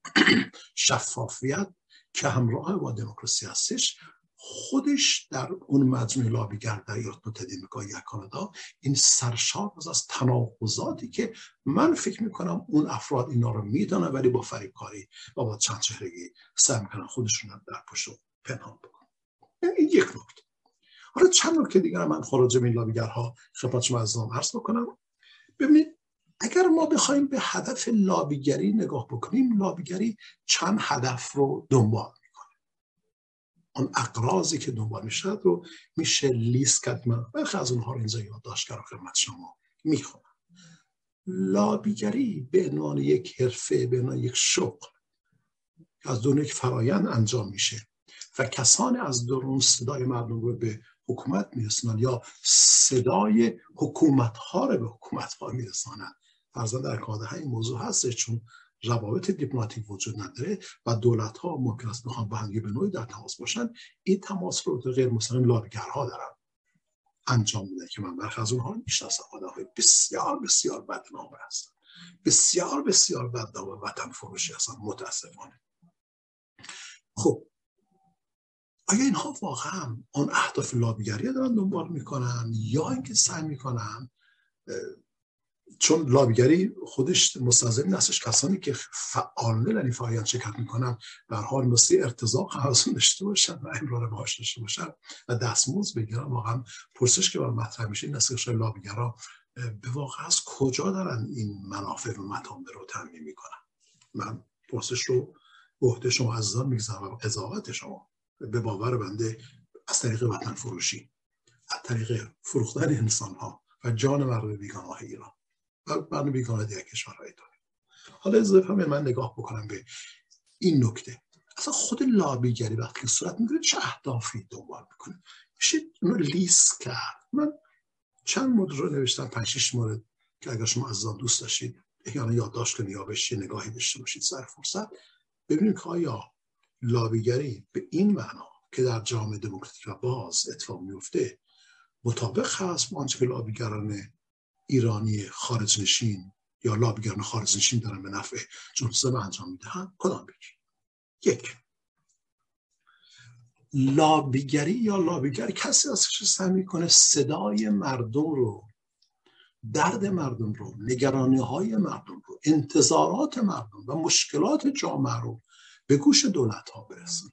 شفافیت که همراه با دموکراسی هستش خودش در اون مجموعه لابیگر در ایالات متحده آمریکا یا کانادا این سرشار از تناقضاتی که من فکر میکنم اون افراد اینا رو میدونن ولی با فریبکاری و با چند چهرگی سعی میکنن خودشون در پشت پنهان بکنن. این یک نکته. حالا چند نکته دیگر من خارج از این لابیگرها خدمت شما عزیزان عرض بکنم. ببینید اگر ما بخوایم به هدف لابیگری نگاه بکنیم، لابیگری چند هدف رو دنبال آن اقراضی که دنبال میشه رو میشه لیست کرد. من برخی از اونها رو اینجا یادداشت کردم خدمت شما میخونم. لابیگری به عنوان یک حرفه، به عنوان یک شغل که از درون یک فرایند انجام میشه و کسانی از درون صدای مردم رو به حکومت میرسونن یا صدای حکومت ها رو به حکومت ها میرسونن. فرضاً در کانادا این موضوع هست چون روابط دیپلماتیک وجود نداره و دولت ها ممکن است بخوان با هم به نوعی در تماس باشن. این تماس رو غیر مستقیم لابیگرها دارن انجام میدن که من برخی از اونها میشناسم. آدم‌های بسیار بسیار بدنامه هستن، بسیار بسیار بدنامه، وطن فروشی هستن متاسفانه. خب آیا اینها واقعا آن اهداف لابیگری دارن دنبال میکنن یا اینکه سعی میکنن، چون لابیگری خودش مستلزم هستش کسانی که فعال در این فعالیت شرکت میکنن در حال مثل ارتزاق حواسون داشته باشن و امرار معاش داشته باشن و دستمزد بگیرن. واقعا پرسش که برای مطرح میشه این است که لابیگرا به واقع از کجا دارن این منافع و مطالب رو تامین میکنن. من پرسش رو به عهده شما عزیزان میگذارم و قضاوت شما. به باور بنده از طریق وطن فروشی، از طریق فروختن انسان ها و جان مردم بیگناه ایران و مردم بیگناه دیگر کشورهای دنیا. حالا اضافه من نگاه بکنم به این نکته. اصلا خود لابیگری وقتی صورت میگیره چه اهدافی دنبال میکنه؟ میشه اونو لیست کرد. من چند مورد رو نوشتم، 5-6 مورد که اگر شما عزیزان دوست داشتید احیانا یادداشت کنید یا بهش نگاهی داشته باشید سر فرصت، ببینید که آیا لابیگری به این معنا که در جامعه دموکراتیک و باز اتفاق میفته مطابق هست با آنچه که لابیگران ایرانی خارج نشین یا لابیگران خارج نشین دارن به نفع جمهوری اسلامی انجام میدهن؟ کدام یکی؟ یک، لابیگری یا لابیگر کسی است که سعی میکنه صدای مردم رو، درد مردم رو، نگرانی‌های مردم رو، انتظارات مردم و مشکلات جامعه رو به گوش دولت‌ها برسونه.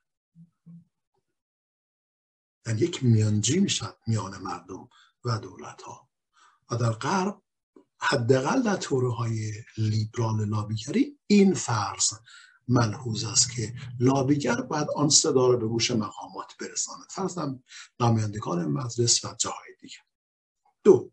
یعنی یک میانجی میشد میان مردم و دولت‌ها. و در غرب حداقل در تئوری‌های لیبرال لابیگری این فرض ملحوظ است که لابیگر باید آن صدا رو به گوش مقامات برساند، فرضاً نمایندگان مجلس و جاهای دیگه. دو،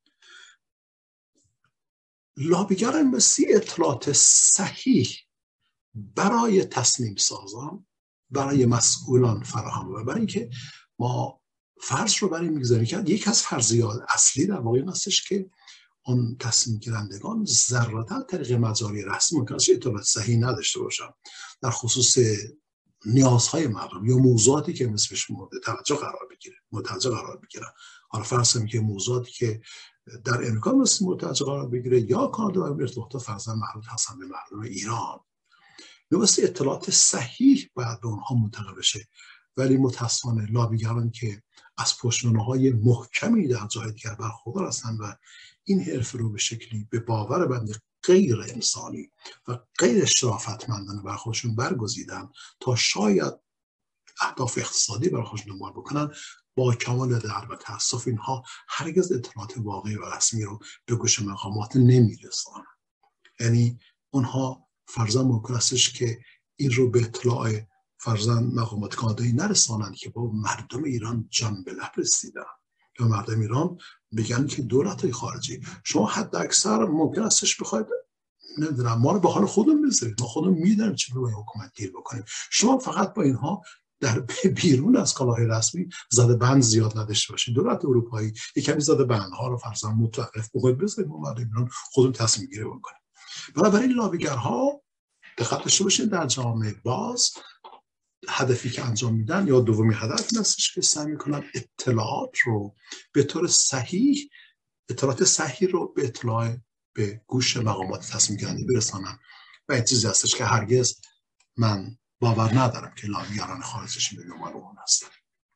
لابیگران مثل اطلاعات صحیح برای تصمیم سازان، برای مسئولان فراهم و برای اینکه ما فرض رو برای میگذاریم که یک از فرضیات اصلی در واقع این هستش که اون تصمیم گیرندگان ذراتاً طریق مجاری رسمی ممکن است اطلاعات صحیح نداشته باشن در خصوص نیازهای مردم یا موضوعاتی که مثلش مورد توجه قرار بگیره. حالا فرض کنیم که موضوعاتی که در امریکا مثل مورد توجه قرار بگیره یا کانادا و ارتباطات فرضاً مربوط هستن به مردم ایران، مثل اطلاعات صحیح باید به اونها منتقل بشه. ولی متاسفانه لابیگران که از پشتوانه‌های محکمی در جای دیگر برخوردار هستند و این حرف رو به شکلی به باور بنده غیر انسانی و غیر شرافتمندانه بر خودشون برگزیدن تا شاید اهداف اقتصادی بر خودشون دنبال بکنن، با کمال درد و تأسف اینها هرگز اطلاعات واقعی و رسمی رو به گوش مقامات نمیرسانن. یعنی اونها فرضاً ممکن استش که این رو به اطلاع فرضاً مقامات کانادایی نرسانند که با مردم ایران جان به لب رسیدن یا مردم ایران بگن که دولت‌های خارجی شما حد اکثر ممکن استش بخواید نمیدونم ما رو به حال خودمون بذارید، ما خودمون میدونیم چه رو حکومت گیر بکنیم، شما فقط با اینها در بیرون از کالاهای رسمی زده بند زیاد نداشته باشید. دولت اروپایی یکمی زده بندها رو فرضاً متوقف بکنید بذارید ما مردم ایران خودمون تصمیم گیری بکنیم. بنابراین لابیگرها دقت داشته باشید در جامعه باز هدفی که انجام میدن یا دومی هدف این هستش که سعی میکنن اطلاعات رو به طور صحیح، اطلاعات صحیح رو به اطلاع به گوش مقامات تصمیم گیرنده برسانن و این چیزی هستش که هرگز من باور ندارم که لابیگران خارجی به دنبال اون هستن.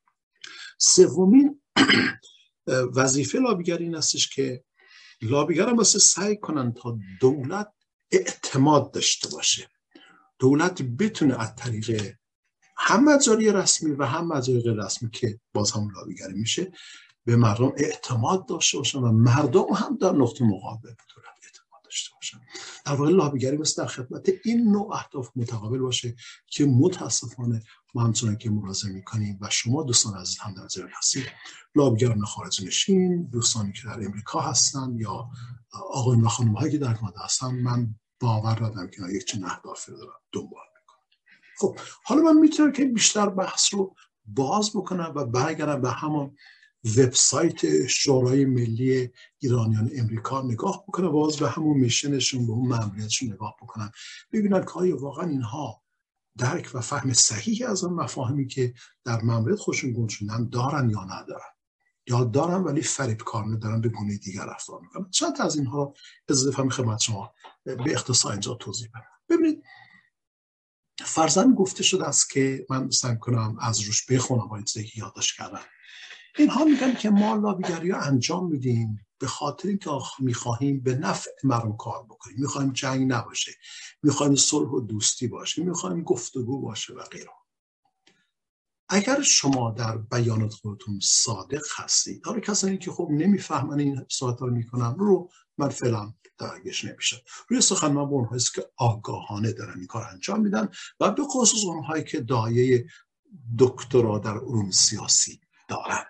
سومین وظیفه لابیگری این هستش که لابیگران واسه سعی کنن تا دولت اعتماد داشته باشه، دولت بتونه از طریق هم مجاری رسمی و هم مجاری غیر رسمی که باز هم لابیگری میشه به مردم اعتماد داشته باشن و مردم هم در نقطه مقابل به دولت اعتماد داشته باشن. در واقع لابیگری مثل در خدمت این نوع اهداف متقابل باشه که متاسفانه ما همچنان که ملاحظه میکنیم و شما دوستان عزیز هم در جریان هستید، لابیگران خارج نشین، دوستانی که در امریکا هستن یا آقایون و خانم‌هایی که در کانادا هستن، من باور ندارم که یک چنین اهدافی رو دارن دنبال میکنن. خب حالا من میتونم که بیشتر بحث رو باز بکنم و برگردم به همون وبسایت شورای ملی ایرانیان امریکا نگاه بکنم، باز به همون میشنشون، به اون ماموریتشون نگاه بکنم، ببینن که آیا واقعا اینها درک و فهم صحیحی از اون مفاهیمی که در ماموریت خودشون گنجوندن دارن یا ندارن، یا دارن ولی فریبکارانه دارن به گونه دیگر رفتار میکنن. چند تا از اینها اضافه خدمت شما به اختصار اینجا توضیح بدم. ببینید فرضاً گفته شده است که من سعی کنم از روش بخونم با این چیزی که یادداشت کردم. اینها میگن که ما لابیگری رو انجام میدیم به خاطر اینکه میخواهیم به نفع مردم کار بکنیم، میخواهیم جنگ نباشه، میخواهیم صلح و دوستی باشه، میخواهیم گفتگو باشه و غیره. اگر شما در بیانات خودتون صادق هستید، حالا کسانی که خب نمیفهمن این صحبت رو میکنن رو من فعلا درگیرش نمیشم. روی سخن من با اونهایی است که آگاهانه دارن این کار انجام میدن و به خصوص اونهایی که دایه دکترا در علوم سیاسی دارند.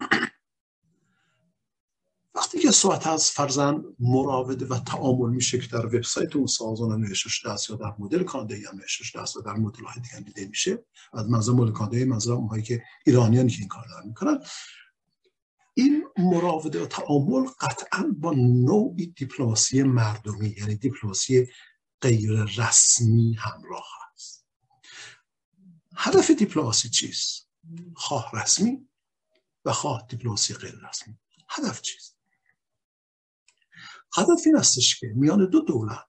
وقتی که صحبت از فرضاً مراوده و تعامل میشه که در وبسایت اون سازمان نوشته شده است یا در مدل کاندایی هم نوشته شده است و در مدل‌های دیگه دیده میشه، از منظر مدل کاندایی منظور اونهایی که ایرانیانی که این کار دارن میکنن، این مراوده و تعامل قطعاً با نوعی دیپلماسی مردمی، یعنی دیپلماسی غیر رسمی همراه است. هدف دیپلماسی چیست؟ خواه رسمی و خواه دیپلماسی غیر رسمی. هدف چیست؟ هدف این استش که میان دو دولت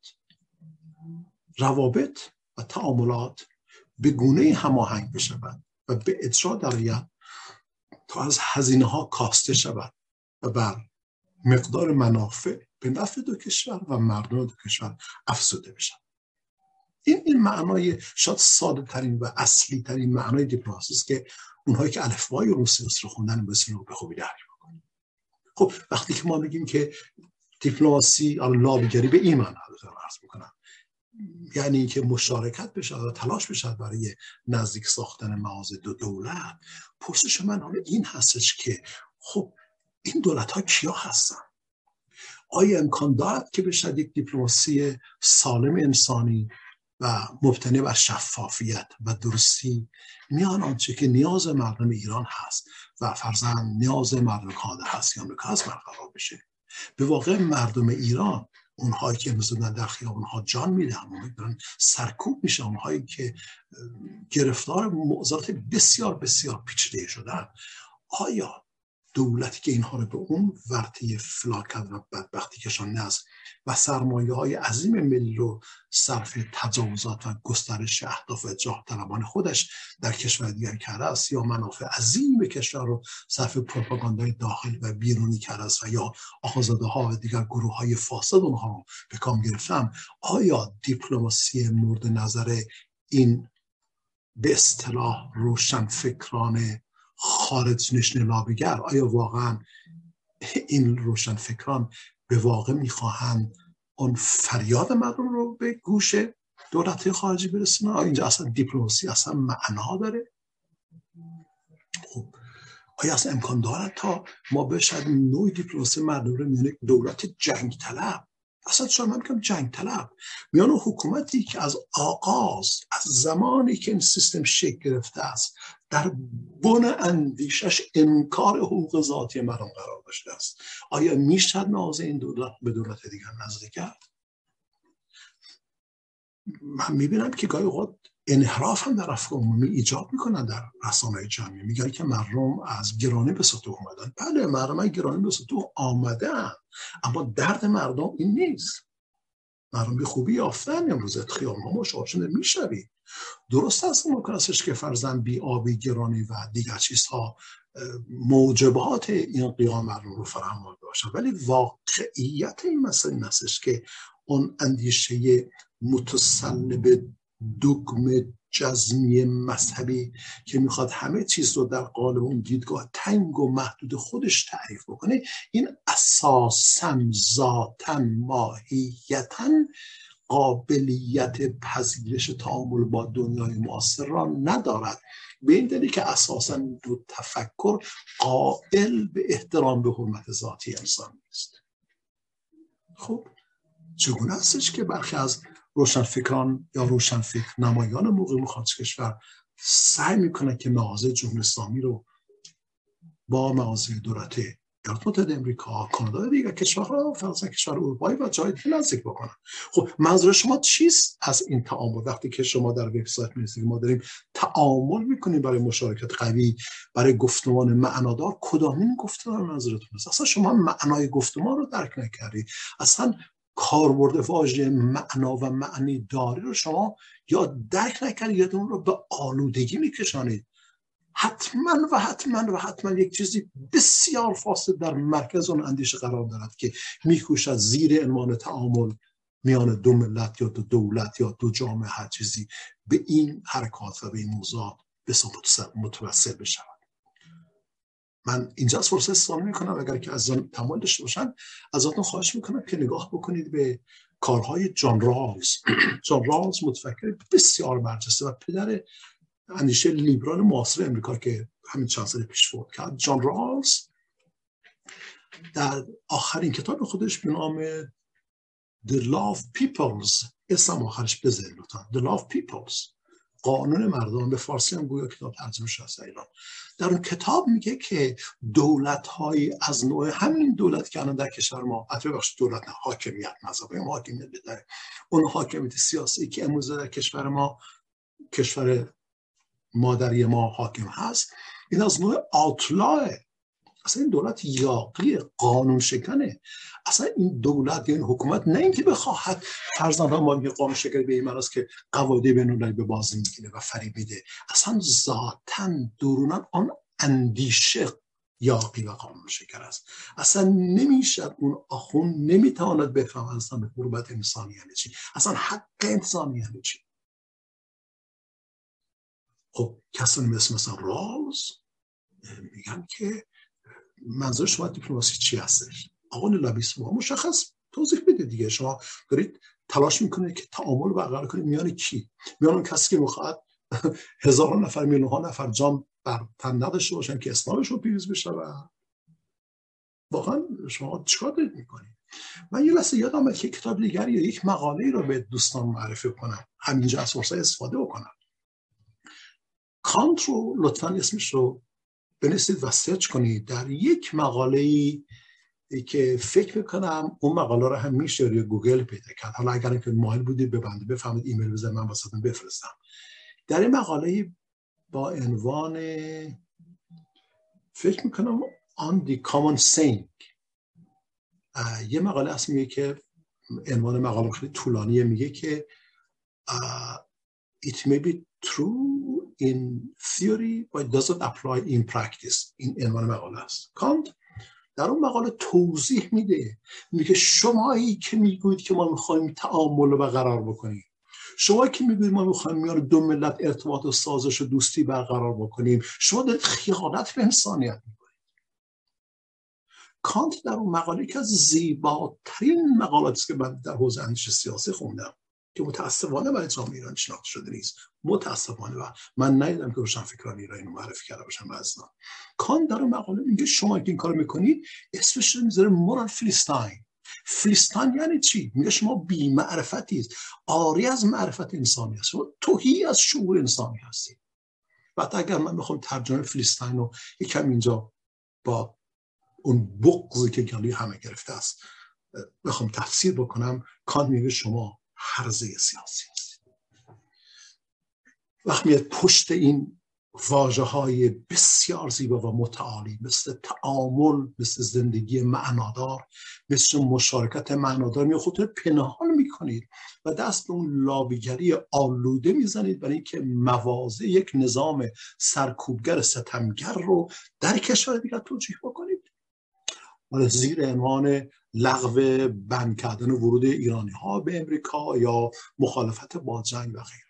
روابط و تعاملات به گونه هماهنگ بشود و به اجرا درآید تا از هزینه ها کاسته شود و بر مقدار منافع به نفع دو کشور و مردم دو کشور افزوده بشود. این معنای شاید ساده ترین و اصلی ترین معنای دیپلماسی است که اونهایی که الفبای روسی رو خوندن رو به خوبی درک می‌کنن. خب وقتی که ما میگیم که دیپلماسی لابیگری به این معنی رو عرض می‌کنم، یعنی که مشارکت بشه و تلاش بشه برای نزدیک ساختن معاذ دو دولت، پرسش من حالا این هستش که خب این دولت‌ها کیا هستن؟ آیا امکان دارد که بشه یک دیپلماسی سالم انسانی و مبتنی بر شفافیت و درستی میان آنچه که نیاز مردم ایران هست و فرضاً نیاز مردم کانادا هست یا آمریکا هست برقرار بشه؟ به واقع مردم ایران، اونهایی که مثلا در خیابان‌ها جان میدن، اونهایی که سرکوب میشن، اونهایی که گرفتار معضلات بسیار بسیار پیچیده شدن، آیا دولتی که اینها رو به اون ورطه فلاکت و بدبختی کشانده است و سرمایه‌های عظیم ملی رو صرف تجاوزات و گسترش اهداف جاه طلبان خودش در کشور دیگر کرده است یا منافع عظیم کشور رو صرف پروپاگاندای داخلی و بیرونی کرده است و یا آخوندزاده‌ها و دیگر گروه‌های فاسد اونها رو به کام گرفتن، آیا دیپلماسی مورد نظر این به اصطلاح روشنفکران خارج نشین لابیگر، آیا واقعا این روشنفکران به واقع میخواهند اون فریاد مردم رو به گوش دولت خارجی برسونن؟ آیا اینجا اصلا دیپلماسی اصلا معنا داره؟ خب آیا اصلا امکان دارد تا ما بشد نوع دیپلماسی مردم رو میونه دولت جنگ طلب، اصلا شما من میگم جنگ طلب، میان حکومتی که از آغاز، از زمانی که این سیستم شکل گرفته است، در بن اندیشش انکار حقوق ذاتی مردم قرار داشته است، آیا میشد ناز این دولت به دولت دیگر نزدیک کرد؟ من میبینم که گاهی اوقات انحراف هم در افکار عمومی ایجاد میکنن در رسانه‌های جمعی. میگن که مردم از گرانی به سطوح اومدن. بله، مردم از گرانی به سطوح آمدن، اما درد مردم این نیست. مردم به خوبی یافتن امروز خیابان‌ها مشاهده میشوید. درست است ممکن استش که فرضاً بی‌آبی، گرانی و دیگر چیزها موجبات این قیام مردم رو فراهم باشن، ولی واقعیت این مسئله این استش که اون اندیشه متسلب دوگم جزمی مذهبی که میخواد همه چیز رو در قالب اون دیدگاه تنگ و محدود خودش تعریف بکنه، این اساساً ذاتاً ماهیتاً قابلیت پذیرش تعامل با دنیای معاصر را ندارد، به این دلیل که اساساً دو تفکر قائل به احترام به حرمت ذاتی انسان است. خب چگونه هستش که برخی از روشنفکران یا روشنفکر نمایان موقع خارج کشور سعی میکنن که مواضع جمهوری اسلامی رو با مواضع دولت ایالات متحده آمریکا، کانادا و دیگر کشورها، فرضاً کشور اروپایی و جای دیگه نزدیک بکنن؟ خب منظور شما چیست از این تعامل؟ وقتی که شما در وبسایت می‌نویسید ما داریم تعامل میکنیم برای مشارکت قوی، برای گفتمان معنادار، کدامین گفتمان منظورتون است؟ اصلا شما معنای گفتمان رو درک نکردید. اصلا کاربرد واژه معنا و معنی داری رو شما یا درک نکردید یا اون رو به آلودگی میکشانید. حتما یک چیزی بسیار فاسد در مرکز اون اندیشه قرار دارد که میکوشد زیر عنوان تعامل میان دو ملت یا دو دولت یا دو جامعه هر چیزی به این حرکات و به این موضوعات متوسل بشود. من اینجا از فرصت استفاده میکنم اگر که از آن تمایل داشته باشن ازتون خواهش میکنم که نگاه بکنید به کارهای جان رالز. جان رالز متفکر بسیار برجسته و پدر اندیشه لیبرال معاصر امریکا که همین چند سال پیش فوت کرد. جان رالز در آخرین کتاب خودش به نام The Law of Peoples، اسم آخرش بذارید لطفا، The Law of Peoples، قانون مردم، به فارسی هم گویا کتاب ترجمه شده از ایران. در اون کتاب میگه که دولت‌های از نوع همین دولت که الان در کشور ما، دولت نه، حاکمیت مذهبی، حاکمیت داره، اون حاکمیت سیاسی که امروز در کشور ما، کشور مادری ما حاکم هست، این از نوع آتلاه. اصلا این دولت یاغی، قانون شکنه. اصلا این دولت یا این حکومت نه اینکه بخواهد فرزندان ما میگه قانون شکنی به این معناست که قواعد بین‌المللی به بازی میگیره و فریب میده. اصلا ذاتاً درونا آن اندیشه یاغی و قانون شکن است. اصلا نمیشه، اون آخوند نمیتواند بفهمد اصلا به حرمت انسانی یعنی چی، اصلا حق انسانی یعنی چی. خب کسانی مثلا رالز میگن که منظور شما دیپلماسی چی هستش؟ آقا لابیسم مشخص توضیح بده دیگه. شما دارید تلاش میکنید که تعامل برقرار کنید میان کی؟ میان اون کسی که میخواد هزاران نفر، میلیون‌ها نفر جان بر تن نداشته باشن که اسلامش رو پیروز بشه و واقعا شما چیکار دارید میکنید؟ من یه لحظه یادم اومد که کتاب دیگری یا یک مقاله رو به دوستان معرفی کنم، همینجا از فرصت استفاده بکنم. کانت رو لطفاً اسمش رو بنویسید و سرچ کنید. در یک مقاله‌ای که فکر میکنم اون مقاله رو هم میشه روی گوگل پیدا کرد، حالا اگر که مایل بودید به بنده بفهمید ایمیل بزنید من واسهتون بفرستم. در این مقاله با عنوان فکر میکنم On the Common Saying، یه مقاله هست میگه که عنوان مقاله خیلی طولانیه، میگه که It may be true in theory but it doesn't apply in practice. این عنوان مقاله است. کانت در اون مقاله توضیح میده، میگه شمایی که میگویید که ما میخوایم تعامل رو برقرار بکنیم، شما که میگویید ما میخوایم میان دو ملت ارتباط و سازش و دوستی برقرار بکنیم، شما دارید خیانت به انسانیت میکنید. کانت در اون مقاله که از زیباترین مقالاتی است که من در حوزه اندیشه سیاسی خوندم که متاسفانه برای جامعه ایران شناخته شده نیست، متاسفانه، و من ندیدم که روشنفکران ایرانی رو معرفی کرده باشن بعضی. کانت در اون مقاله میگه شما که این کارو میکنید اسمش رو میذاره مورال فلیستاین. فلیستاین یعنی چی؟ میگه شما بی معرفتید، عاری از معرفت انسانی هست، شما تهی از شعور انسانی هستید. بعد اگر من بخوام ترجمه فلیستاین رو یکم اینجا با اون بغضی که گلوی همه گرفته است بخوام تفسیر بکنم، کانت میگه شما هرزه سیاسی هستید. وقتی میاد پشت این واژه‌های بسیار زیبا و متعالی مثل تعامل، مثل زندگی معنادار، مثل مشارکت معنادار میاد خودتون پنهان میکنید و دست به اون لابیگری آلوده میزنید برای اینکه مواضع یک نظام سرکوبگر ستمگر رو در کشور دیگر توجیه بکنید. ولی زیر عنوان لغو بند کردن ورود ایرانی ها به امریکا یا مخالفت با جنگ و غیره.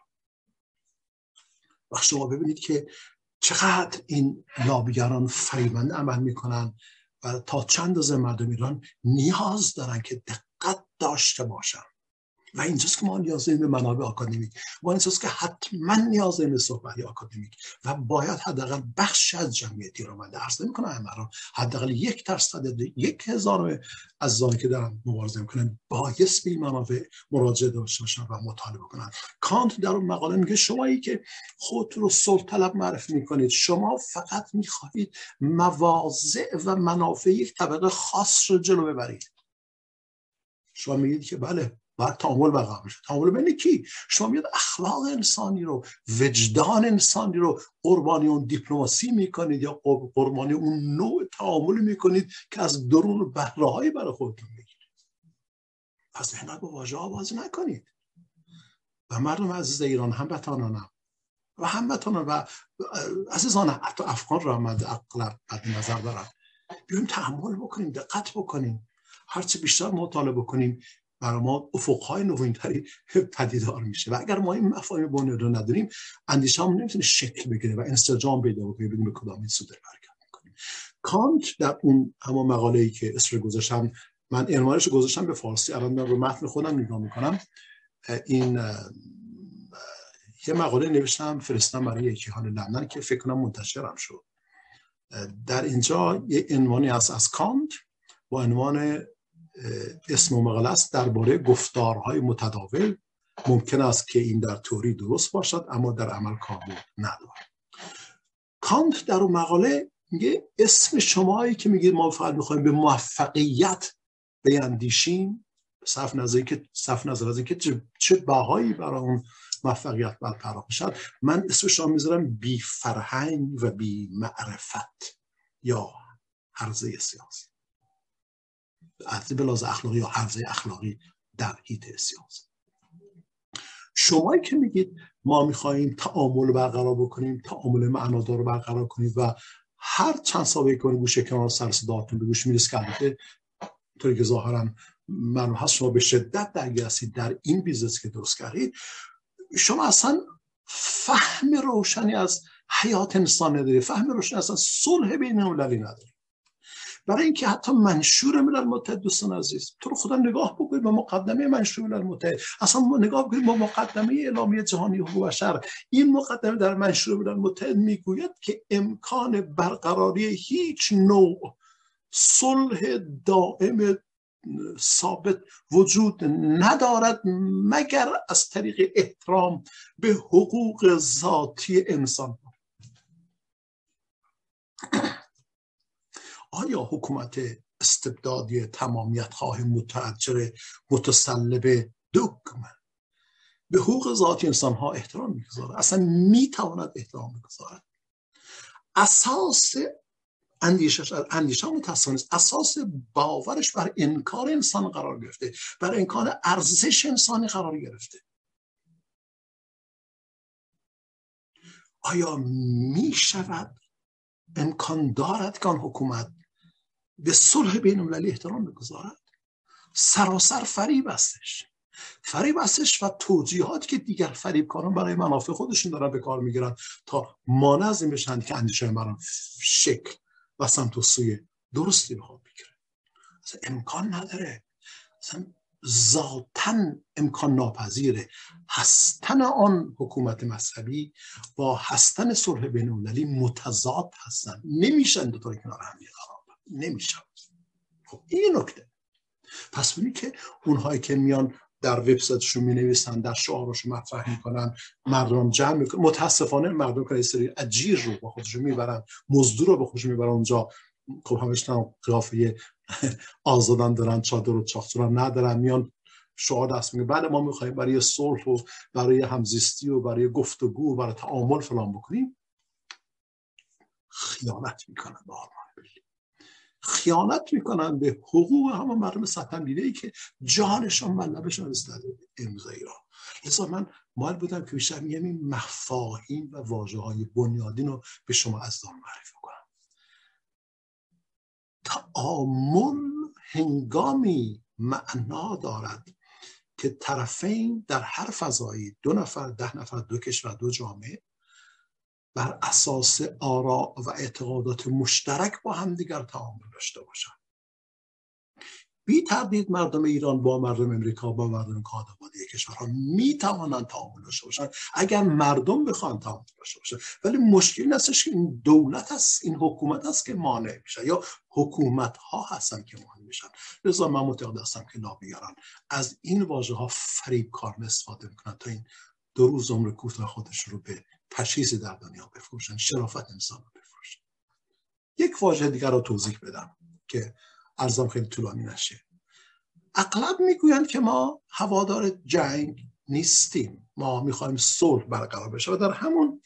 و شما ببینید که چقدر این لابیگران فریبنده عمل میکنن و تا چند اندازه مردم ایران نیاز دارن که دقت داشته باشن. و اینجاست که ما نیاز داریم به منابع آکادمیک، و اینجاست که حتما نیاز داریم به صحبت آکادمیک و باید حداقل بخش از جمعیت ایران، من درس نمی‌کنم همه، حداقل 1% 1000 عزیزانی که دارن مبارزه میکنن باید به این منابع مراجعه داشته باشن و مطالعه کنن. کانت در اون مقاله میگه شمایی که خودتون رو سلطه طلب معرفی میکنید، شما فقط میخواهید مواضع و منافع یک طبقه خاص رو جلو ببرید. شما میگید که بله باید تعامل برقرار بشه. تعامل بین کی؟ شما میاد اخلاق انسانی رو، وجدان انسانی رو قربانی اون دیپلماسی میکنید یا قربانی اون نوع تعامل میکنید که از درون بهره‌هایی برای خودتون میگیرید. پس اینقدر با واژه ها بازی نکنید. و مردم عزیز ایران، هموطنانم و هموطنان و عزیزان حتی افغان را من اغلب بد نظر دارم، بیایم تحمل بکنیم، دقت بکنیم، هرچی بیشتر مطالعه بکنیم برای ما افقهای نوینتری پدیدار میشه. و اگر ما این مفاهیم بنیاد رو نداریم، اندیشه‌مون نمیتونه شکل بگیره و انسجام پیدا بکنه، بدون به کدام این سود حرکت میکنیم. کانت در اون همون مقاله‌ای که اسم گذاشتم، من عنوانش گذاشتم به فارسی، الان من رو متن خودم نگاه میکنم، این یه مقاله نوشتم فرستادم برای یکی‌های لندن که فکر کنم منتشرم شد. در اینجا یه عنوانی هست از کانت با عنوان اسم مقاله است درباره گفتارهای متداول. ممکن است که این در تئوری درست باشد اما در عمل کاربرد ندارد. کانت در اون مقاله میگه اسم شمایی که میگید ما فقط میخوایم به موفقیت بیاندیشیم، صرف نظر از اینکه چه بهایی برای اون موفقیت برقرار بشد، من اسمش رو میذارم بی فرهنگ و بی معرفت یا هرزه سیاسی، از بلاز اخلاقی یا هرزه اخلاقی در حیط سیاسی. شمایی که میگید ما میخواییم تعامل برقرار بکنیم، تعامل معنادار رو برقرار کنیم و هر چند ثابت کنیم گوشه کنار سر صداتون به گوش میرسه که البته طوری که ظاهرا معلوم هست شما به شدت درگیر هستید در این بیزنس که درست کردید، شما اصلا فهم روشنی از حیات انسان ندارید، فهم روشنی اصلا صلح بین المللی ندارید. برای اینکه حتی منشور ملل متحد دوستان عزیز، تو رو خدا نگاه بکنید به مقدمه منشور ملل متحد، اصلا نگاه بکنید به مقدمه اعلامیه جهانی حقوق بشر. این مقدمه در منشور ملل متحد میگوید که امکان برقراری هیچ نوع صلح دائم ثابت وجود ندارد مگر از طریق احترام به حقوق ذاتی انسان. آیا حکومت استبدادی تمامیت خواه متعجر متسلب دگم به حقوق ذاتی انسان ها احترام میگذارد؟ اصلا میتواند احترام بگذارد؟ اساس اندیشه متاسفانه اساس باورش بر انکار انسان قرار گرفته، بر انکار ارزش انسانی قرار گرفته. آیا می شود، امکان دارد که آن حکومت به صلح بین المللی احترام بگذارد؟ سراسر فریب هستش و توجیهات که دیگر فریبکاران برای منافع خودشون دارن به کار میگیرن تا مانع از این بشن که اندیشه من شکل و سمت و سوی درستی بخواد بگیره. اصلا امکان نداره، اصلا ذاتاً امکان ناپذیره هستن آن حکومت مذهبی با هستن صلح بین المللی متضاد هستن، نمیشن دو تا کنار هم نمیشن. خب این نکته. پس ببینید که اونهایی که میان در وبسایتشون مینویسن، در شعارشون مطرح میکنن، مردم جمع میکنن، متاسفانه مردم که سری اجیر رو با خودشون میبرن، مزدور رو با خودشون میبرن اونجا. خب همش قیافه آزادن دارن، چادر و چاقچورم ندارن، میان شعار دست میگن بعد ما میخوایم برای صلح و برای همزیستی و برای گفتگو و برای تعامل فلان بکنیم. خیانت میکنن به آرمان ملی، خیانت میکنن به حقوق همه مردم سطح دیده‌ای که جانشان و لبشان استاد امضای ایران. لذا من مایل بودم که بیشتر میگم این مفاهیم و واژه‌های بنیادین رو به شما از دان معرفی کنم. تعامل هنگامی معنا دارد که طرفین در هر فضایی، 2 نفر، 10 نفر، 2 کشور، 2 جامعه، بر اساس آراء و اعتقادات مشترک با همدیگر تعامل داشته باشند. بی تردید مردم ایران با مردم امریکا، با مردم کانادا کشورها می توانند تعامل داشته باشند اگر مردم بخوان تعامل داشته باشند. ولی مشکل این هستش که این دولت است، این حکومت است که مانع میشه یا حکومت ها هستن که مانع میشن. لذا من معتقد هستم که نابیاران از این واژه ها فریب کار استفاده میکنن تا این 2 روز عمر کوتاه خودش رو به تشخیص در دنیا بفروشن، شرافت انسان رو بفروشن. یک واژه دیگر رو توضیح بدم که عرضم خیلی طولانی نشه. اغلب میگویند که ما هوادار جنگ نیستیم، ما میخوایم صلح برقرار بشه و در همون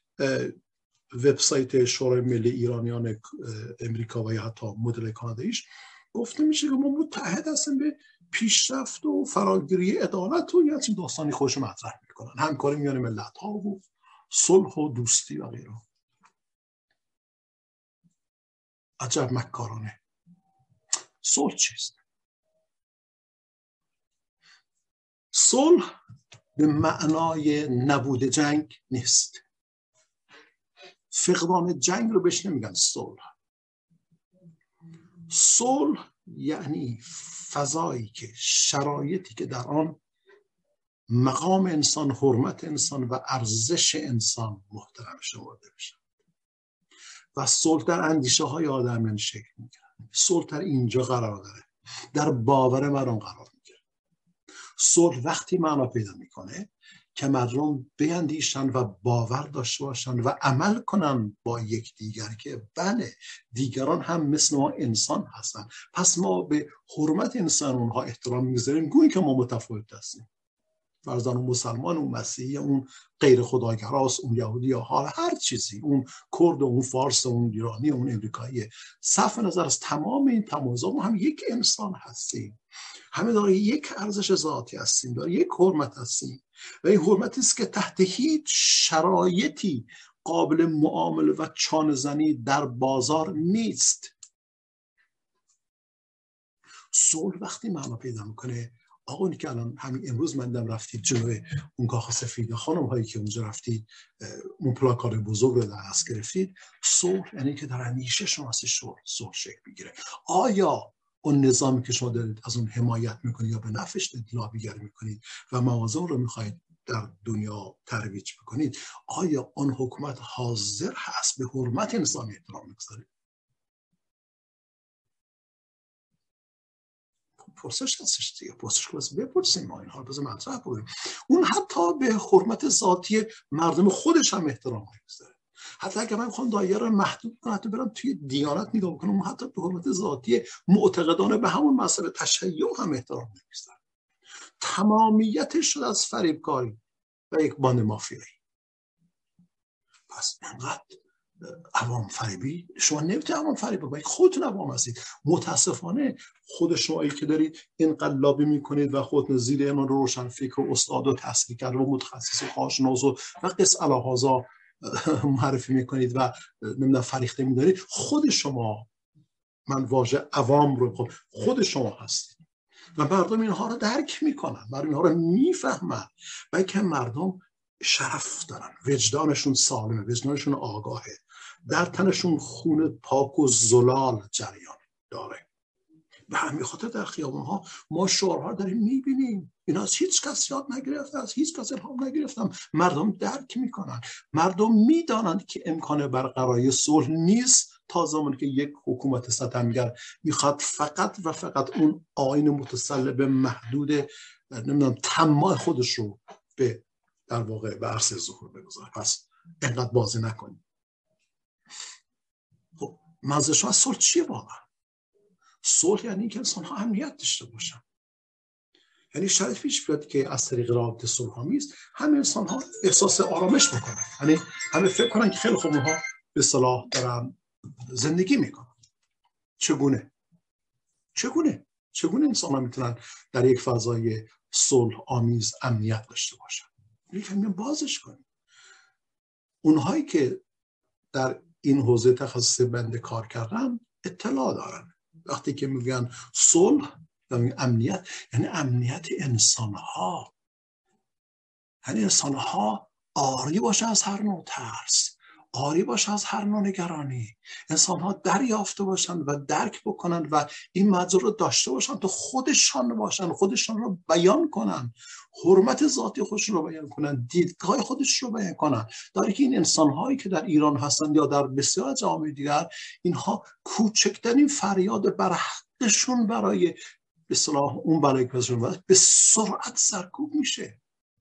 وبسایت شورای ملی ایرانیان امریکا و یا حتی مدل کاناداییش گفته میشه که ما متحد هستیم به پیشرفت و فراگیری عدالت و یه همچین داستانی خوش مطرح میکنن، همکاری میان ملت ها و صلح و دوستی و غیره. عجب مکارانه. صلح چیست؟ صلح به معنای نبود جنگ نیست. فقدان جنگ رو بهش نمیگن صلح. صلح یعنی فضایی که شرایطی که در آن مقام انسان، حرمت انسان و ارزش انسان محترم شمرده بشه. و صلح در اندیشه های آدمیان شکل میگیره. صلح در اینجا قرار داره، در باور مردم قرار میگیره. صلح وقتی معنا پیدا میکنه که مردم بیندیشن و باور داشته باشن و عمل کنن با یکدیگر که بله دیگران هم مثل ما انسان هستن، پس ما به حرمت انسان اونها احترام میگذاریم، گویی که ما متفاوت هستیم. فرضاً اون مسلمان، اون مسیحی، اون غیر خداگراست، اون یهودی یا هر چیزی، اون کرد و اون فارس و اون ایرانی و اون امریکایی، صرف نظر از تمام این تمایزها ما هم یک انسان هستیم. همه داره یک ارزش ذاتی هستیم، داره یک حرمت هستیم و این حرمتی است که تحت هیچ شرایطی قابل معامله و چانه زنی در بازار نیست. صلح وقتی معنا پیدا میکنه، آقایی که الان همین امروز مندم رفتید جلوی اون کاخ سفید، خانم هایی که اونجا رفتید اون پلاکارد بزرگ رو در دست گرفتید، صلح یعنی که در اندیشه شما صلح شکل بگیره. آیا اون نظامی که شما دارید از اون حمایت میکنید یا به نفعش لابیگری میکنید و موازم رو میخواید در دنیا ترویج بکنید، آیا اون حکومت حاضر هست به حرمت انسانی احترام بگذاره؟ پرسش هستش دیگه، پرسش که بس بپرسیم، ما اینها رو بذار مطرح کنیم. اون حتی به حرمت ذاتی مردم خودش هم احترام میگذاره. حتی اگر من بخوام دایره رو محدود کنم، حتی برم توی دیانت نگاه بکنم، اون حتی به حرمت ذاتی معتقدانه به همون مسئله تشیع هم احترام میگذاره. تمامیتش شد از فریبکاری و یک باند مافیایی. پس انقدر عوام فریبی، شما نمیتونید عوام فریبی بکنید، خودتون عوام هستید. متاسفانه خود شمایی که دارید این قلابی میکنید و خودتون زیر ایمان رو روشن فکر و استاد و تحصیل کرده و متخصص و کارشناس و قص الهازا معرفی میکنید و نمیدونم فریخته میدارید، خود شما، من واژه عوام رو خود شما هستید و مردم اینها رو درک میکنن، مردم اینها رو میفهمن و اینکه مردم شرف دارن، وجدانشون سالمه، وجدانشون آگاهه، در تنشون خون پاک و زلال جریان داره. به همین خاطر در خیابان‌ها ما شعارها داریم میبینیم، اینا از هیچ کس یاد نگرفته، از هیچ کس الهام نگرفتم، مردم درک میکنن، مردم میدانند که امکان برقراری صلح نیست تا زمانی که یک حکومت ستمگر میخواد فقط و فقط اون آیین متسلب محدود نمیدونم طماع خودش رو به در واقع به عرصه ظهور بگذاره. پس اینقدر بازی نکنیم. خب منظور شما صلح چیه واقعا؟ صلح یعنی که انسان ها امنیت داشته باشن، یعنی شرط پیش بیاد که از طریق رابطه صلح‌آمیز همه انسان ها احساس آرامش بکنن، یعنی همه فکر کنن که خیلی خوب اونها به اصطلاح دارن زندگی میکنن. چگونه انسان ها میتونن در یک فضای صلح آمیز امنیت داشته باشن؟ میگم بازش کنیم. اونهایی که در این حوزه تخصص بنده کار کردن اطلاع دارن. وقتی که میگن صلح یعنی امنیت، یعنی امنیت انسانها، یعنی انسانها آری باشه از هر نوع ترس، آری باشه از هر نوع نگرانی، انسانها دریافته باشن و درک بکنن و این مجال رو داشته باشن تا خودشان باشن، خودشان رو بیان کنن، حرمت ذاتی خودشون رو بیان کنن، دیدگاه خودش رو بیان کنن. داره که این انسانهایی که در ایران هستن یا در بسیار جامعه دیگر، اینها کوچکترین فریاد بر حقشون برای به اصطلاح اون برای کسشون به سرعت سرکوب میشه.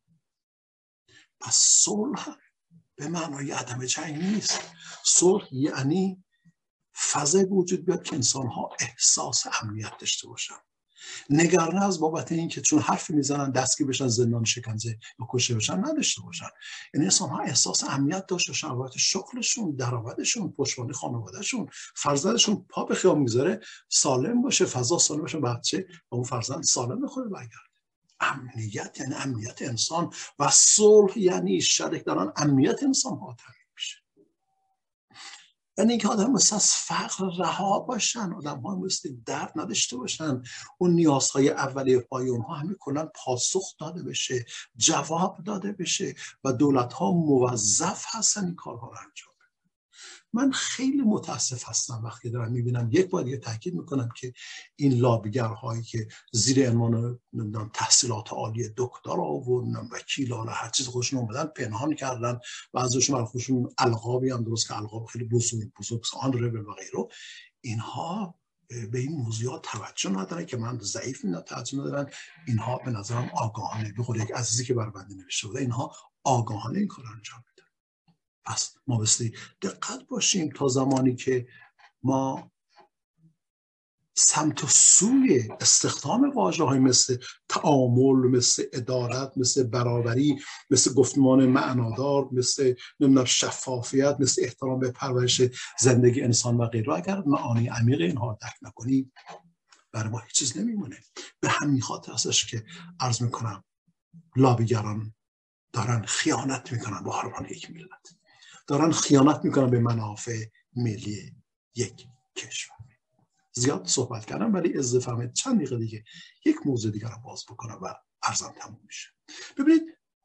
پس صلح به معنای عدم جنگ نیست. صلح یعنی فضای وجود بیاد که انسان‌ها احساس امنیت داشته باشن، نگران از بابت این که چون حرف میزنن دستگیر بشن، زندان، شکنجه یا کشته بشن نداشته باشن. این انسان ها احساس امنیت داشته باشن بابت شغلشون، درآمدشون، پشتوانه خانوادهشون، فرزندشون پا به خیابون میذاره سالم باشه، فضا سالم باشه، بچه و اون فرزند سالم بخوره برگرده. امنیت یعنی امنیت انسان و صلح یعنی شریک دارن امنیت انسان ها تامین میشه. یعنی اینکه آدم مثل از فقر رها باشن، آدم ها مثل درد نداشته باشن، اون نیازهای اولیه پای اونها همه کلن پاسخ داده بشه، جواب داده بشه و دولت ها موظف هستن این کارها رو انجام. من خیلی متاسف هستم وقتی دارم میبینم، یک بار دیگه تاکید میکنم که این لابیگرهایی که زیر عنوان تحصیلات عالی دکترا و وکیلان هر چیز خودشون اومدن پنهان کردن و ازشون برای خودشون القابی هم درست که القاب خیلی بزرگ آن ربل و غیره، اینها به این موضوعات توجه ندارن که من ضعیف میدونم توجه ندارن. اینها به نظرم آگاهانه، به قول یک عزیزی که برای بنده نوشته بوده، اینها آگاهانه این کار انجام میدن. پس ما بسیاری دقت باشیم تا زمانی که ما سمت و سوی استخدام واژه‌های مثل تعامل، مثل عدالت، مثل برابری، مثل گفتمان معنادار، مثل شفافیت، مثل احترام به پرورش زندگی انسان و غیره، اگر معانی عمیق اینها درک نکنیم برای ما هیچ چیز نمیمونه. به همین خاطر هستش که عرض میکنم لابیگران دارن خیانت میکنن با هر یک ملت، دارن خیانت میکنن به منافع ملی یک کشور. زیاد صحبت کردم ولی اجازه فرمایید چند دقیقه دیگه یک موضوع دیگر رو باز بکنم و عرضم تموم میشه. ببینید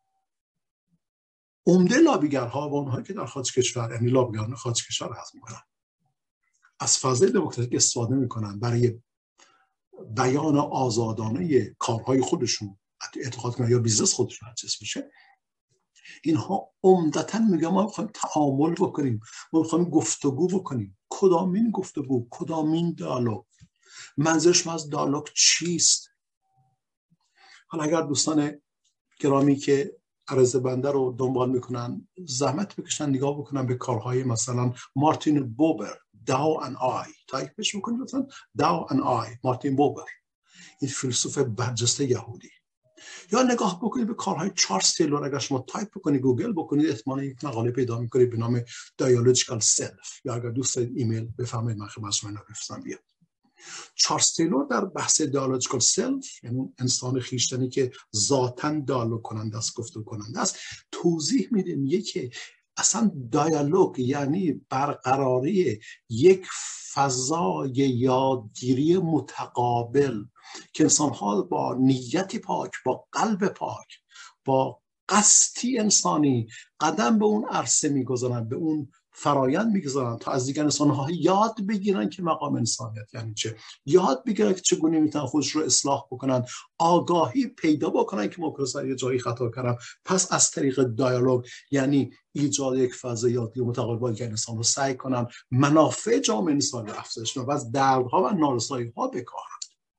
عمده لابیگرها و اونهایی که در خارج کشور، یعنی لابیگران خارج کشور عرض میکنن، از فضای دموکراتیک استفاده میکنن برای بیان آزادانه کارهای خودشون، اعتقاد کنن یا بیزنس خودشون هر چیز میشه. اینها عمدتاً میگن ما میخوایم تعامل بکنیم، ما میخوایم گفتگو بکنیم. کدامین گفتگو؟ کدامین دیالوگ؟ منظورش از دیالوگ چیست؟ حالا اگر دوستان گرامی که عرض بنده رو دنبال میکنن زحمت بکشن نگاه بکنن به کارهای مثلا مارتین بوبر، داو ان آی، تایپش بکنید مثلا داو ان آی، مارتین بوبر، این فیلسوف برجسته یهودی. یا نگاه بکنید به کارهای چارلز تیلور، اگر شما تایپ بکنید گوگل بکنید احتمالاً یک مقاله پیدا میکنید به نام دیالوجیکال سلف، یا اگر دوست دارید ایمیل بفرمایید من خدمت شما بفرستم بیاد. چارلز تیلور در بحث دیالوجیکال سلف، یعنی انسان خویشتنی که ذاتاً دیالوگ کننده است، گفتگو کننده است، توضیح میده میگه که اصلا دیالوگ یعنی برقراری یک فضای یادگیری متقابل که انسان‌ها با نیتی پاک، با قلب پاک، با قصدی انسانی قدم به اون عرصه میگذارن، به اون فرایند میگذارن تا از دیگر انسان‌ها یاد بگیرن که مقام انسانیت یعنی چه، یاد بگیرن که چگونه میتونن خودش رو اصلاح بکنن، آگاهی پیدا بکنن که ممکنه سر یه جایی خطا کردم. پس از طریق دیالوگ یعنی ایجاد یک فضای یادگیری متقابل که انسان رو سعی کنن منافع جامعه انسانی رو افزایش بدن و از دردها و نارسایی‌ها بکاهن.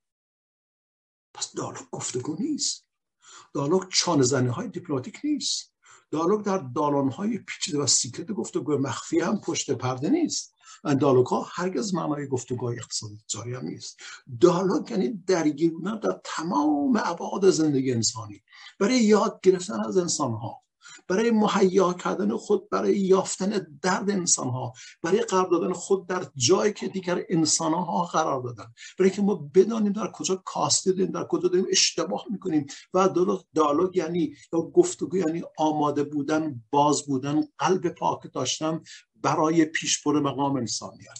پس دیالوگ گفتگو نیست، دیالوگ چانه زنی های دیپلماتیک نیست، دیالوگ در دالان های پیچیده و سیکرت گفتگو مخفی هم پشت پرده نیست. دیالوگ ها هرگز معنای گفتگوهای اقتصادی تجاری هم نیست. دیالوگ یعنی درگیر بودن در تمام ابعاد زندگی انسانی، برای یاد گرفتن از انسان ها، برای مهیا کردن خود برای یافتن درد انسان ها، برای قرار دادن خود در جایی که دیگر انسان ها قرار دادن، برای که ما بدانیم در کجا کاسته داریم، در کجا داریم اشتباه میکنیم. و دیالوگ یعنی یا گفتگو یعنی آماده بودن، باز بودن، قلب پاک داشتن برای پیشبرد مقام انسانیت.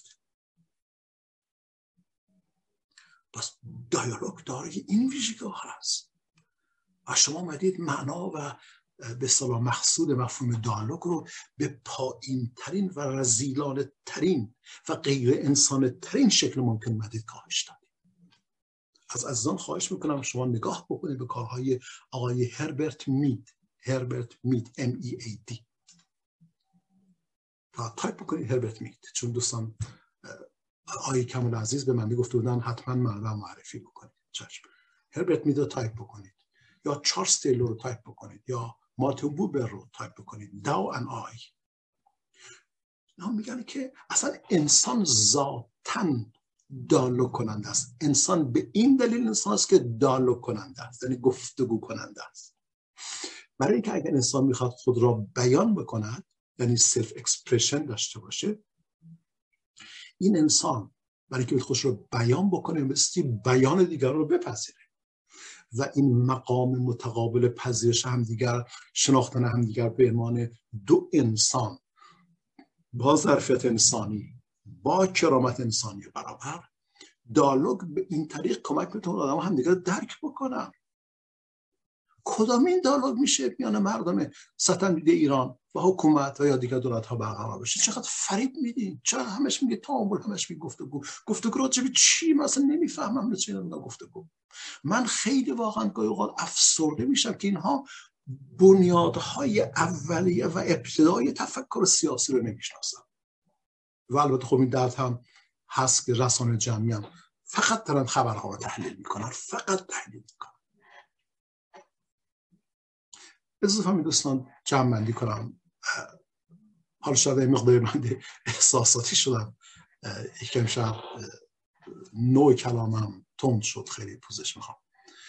پس دیالوگ داره این ویژگی هست و شما اومدید معنا و به اصطلاح مقصود مفهوم دیالوگ رو به پایین ترین و رذیلانه ترین و غیر انسانی ترین شکل ممکن اومدید کاهش دادید. از عزیزان خواهش میکنم شما نگاه بکنید به کارهای آقای هربرت مید MEAD و تایپ بکنید هربرت مید، چون دوستان آقای کمال عزیز به من گفته بودن حتما منو معرفی بکنید. چشم. هربرت مید رو تایپ بکنید یا چارلز تیلور رو تایپ بکنید یا مارتین بوبر رو تایپ بکنید، داو ان آی. اینا میگن که اصلا انسان ذاتاً دیالوگ کننده است. انسان به این دلیل انسان است که دیالوگ کننده است، یعنی گفتگو کننده است. برای اینکه اگر انسان میخواد خود را بیان بکند، یعنی سلف اکسپرشن داشته باشه، این انسان برای اینکه خودش رو بیان بکنه بایستی بیان دیگر رو بپذیره و این مقام متقابل پذیرش همدیگر، شناختن همدیگر به عنوان دو انسان با ظرفیت انسانی، با کرامت انسانی برابر، دیالوگ به این طریق کمک میتونه آدم همدیگر درک بکنن. کدام این دیالوگ میشه میان مردم سطح میده ایران و حکومت و یا دیگر دولت ها برقرار بشه؟ چقدر فریب میدین، چرا همش میگه تعامل، همش میگه گفتگو راجع به چی؟ مثلا نمیفهمم چه گفتگو. من خیلی واقعا گاهی اوقات افسرده میشم که اینها بنیادهای اولیه و ابتدای تفکر سیاسی رو نمیشناسن. و البته خب این درد هم هست که رسانه جمعی هم فقط دارن خبرها رو تحلیل میکنن، فقط تحلیل میکنن. اضافه می دوستان جمع بندی کنم. حالا شاید این مقدار من احساساتی شدم، یکم شاید نوع کلامم تند شد، خیلی پوزش میخوام.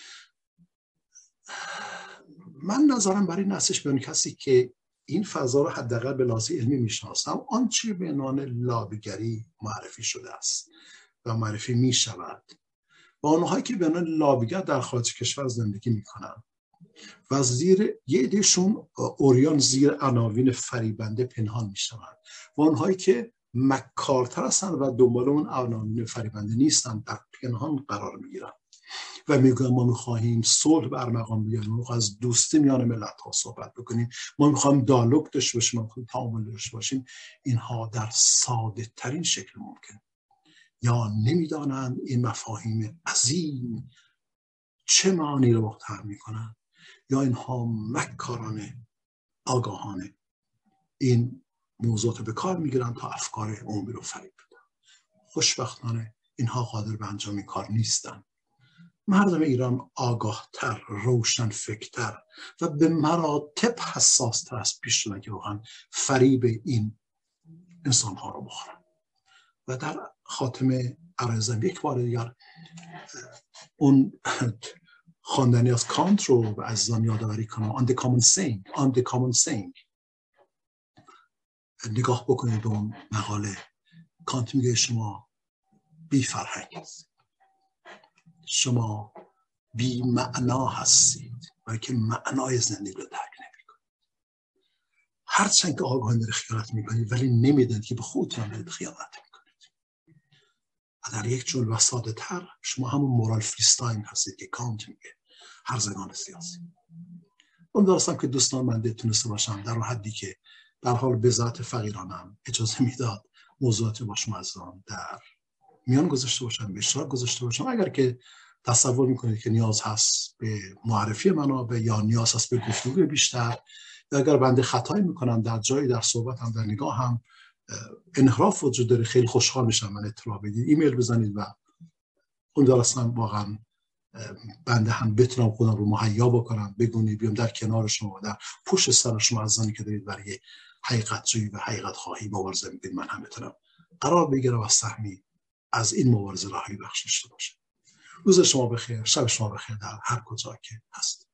من نظرم برای این هستش به اون کسی که این فضا رو حداقل به لحاظ علمی میشناسم، آنچه به عنوان لابیگری معرفی شده است و معرفی میشود و آنهایی که به عنوان لابیگر در خارج کشور زندگی میکنن و زیر یه عدهشون اوریان زیر عناوین فریبنده پنهان میشوند و آنهایی که مکارتر هستند و دنبال اون عناوین فریبنده نیستند در پنهان قرار میگیرن و میگن ما میخواهیم صلح بر مقام بیاریم، ما از دوستی میان ملت ها صحبت بکنیم، ما میخوایم دیالوگ داشته باشیم، ما میخوایم تعامل داشته باشیم. اینها در ساده ترین شکل ممکن یا نمیدانند این مفاهیم عظیم چه معنی رو مختار میکنن، یا اینها مکارانه آگاهانه این موضوعات به کار میگیرن تا افکار عمومی رو فریب بدن. خوشبختانه اینها قادر به انجام این کار نیستن. مردم ایران آگاهتر، روشن فکرتر و به مراتب حساستر از پیش شدن که واقعا فریب این انسان ها رو بخورن. و در خاتمه عرضم یک بار دیگر اون خواندنی از کانت رو به عزیزان یادآوری کنم. on the common saying نگاه بکنید به اون مقاله. کانت میگه شما بی فرهنگ هستید، شما بی معنا هستید و که معنای زندگی رو درک نمی‌کنید. هرچند که آگاهانه خیانت میکنید ولی نمیدونید که به خودتون دارید خیانت میکنید. و در یک جلوه ساده تر شما همون مورال فریستاین هستید که کانت میگه، هرزگان سیاسی. امیدوارم که دوستان من تونسته باشم در اون حدی که در حال به ذات فقیرانم اجازه میداد موضوعاتی با شما عزیزان در میان گذاشته باشم، به اشتراک گذاشته باشم. اگر که تصور میکنید که نیاز هست به معرفی منابع یا نیاز هست به گفتگو بیشتر، یا اگر بنده خطایی میکنم در جایی در صحبت هم در نگاه هم انحراف وجود داره، خیلی خوشحال میشم من اطلاع بدید، ایمیل بزنید و امیدوارم واقعا بنده هم بتونم خودم رو مهیا بکنم، بگونید بیام در کنار شما، در پشت سر شما عزیزانی که دارید برای حقیقت جویی و حقیقت خواهی مبارزه میکنید، من هم بتونم قرار بگیرم و سهمی از این مبارزه راهی بخش داشته باشه. روز شما بخیر، شب شما بخیر در هر کجا که هست.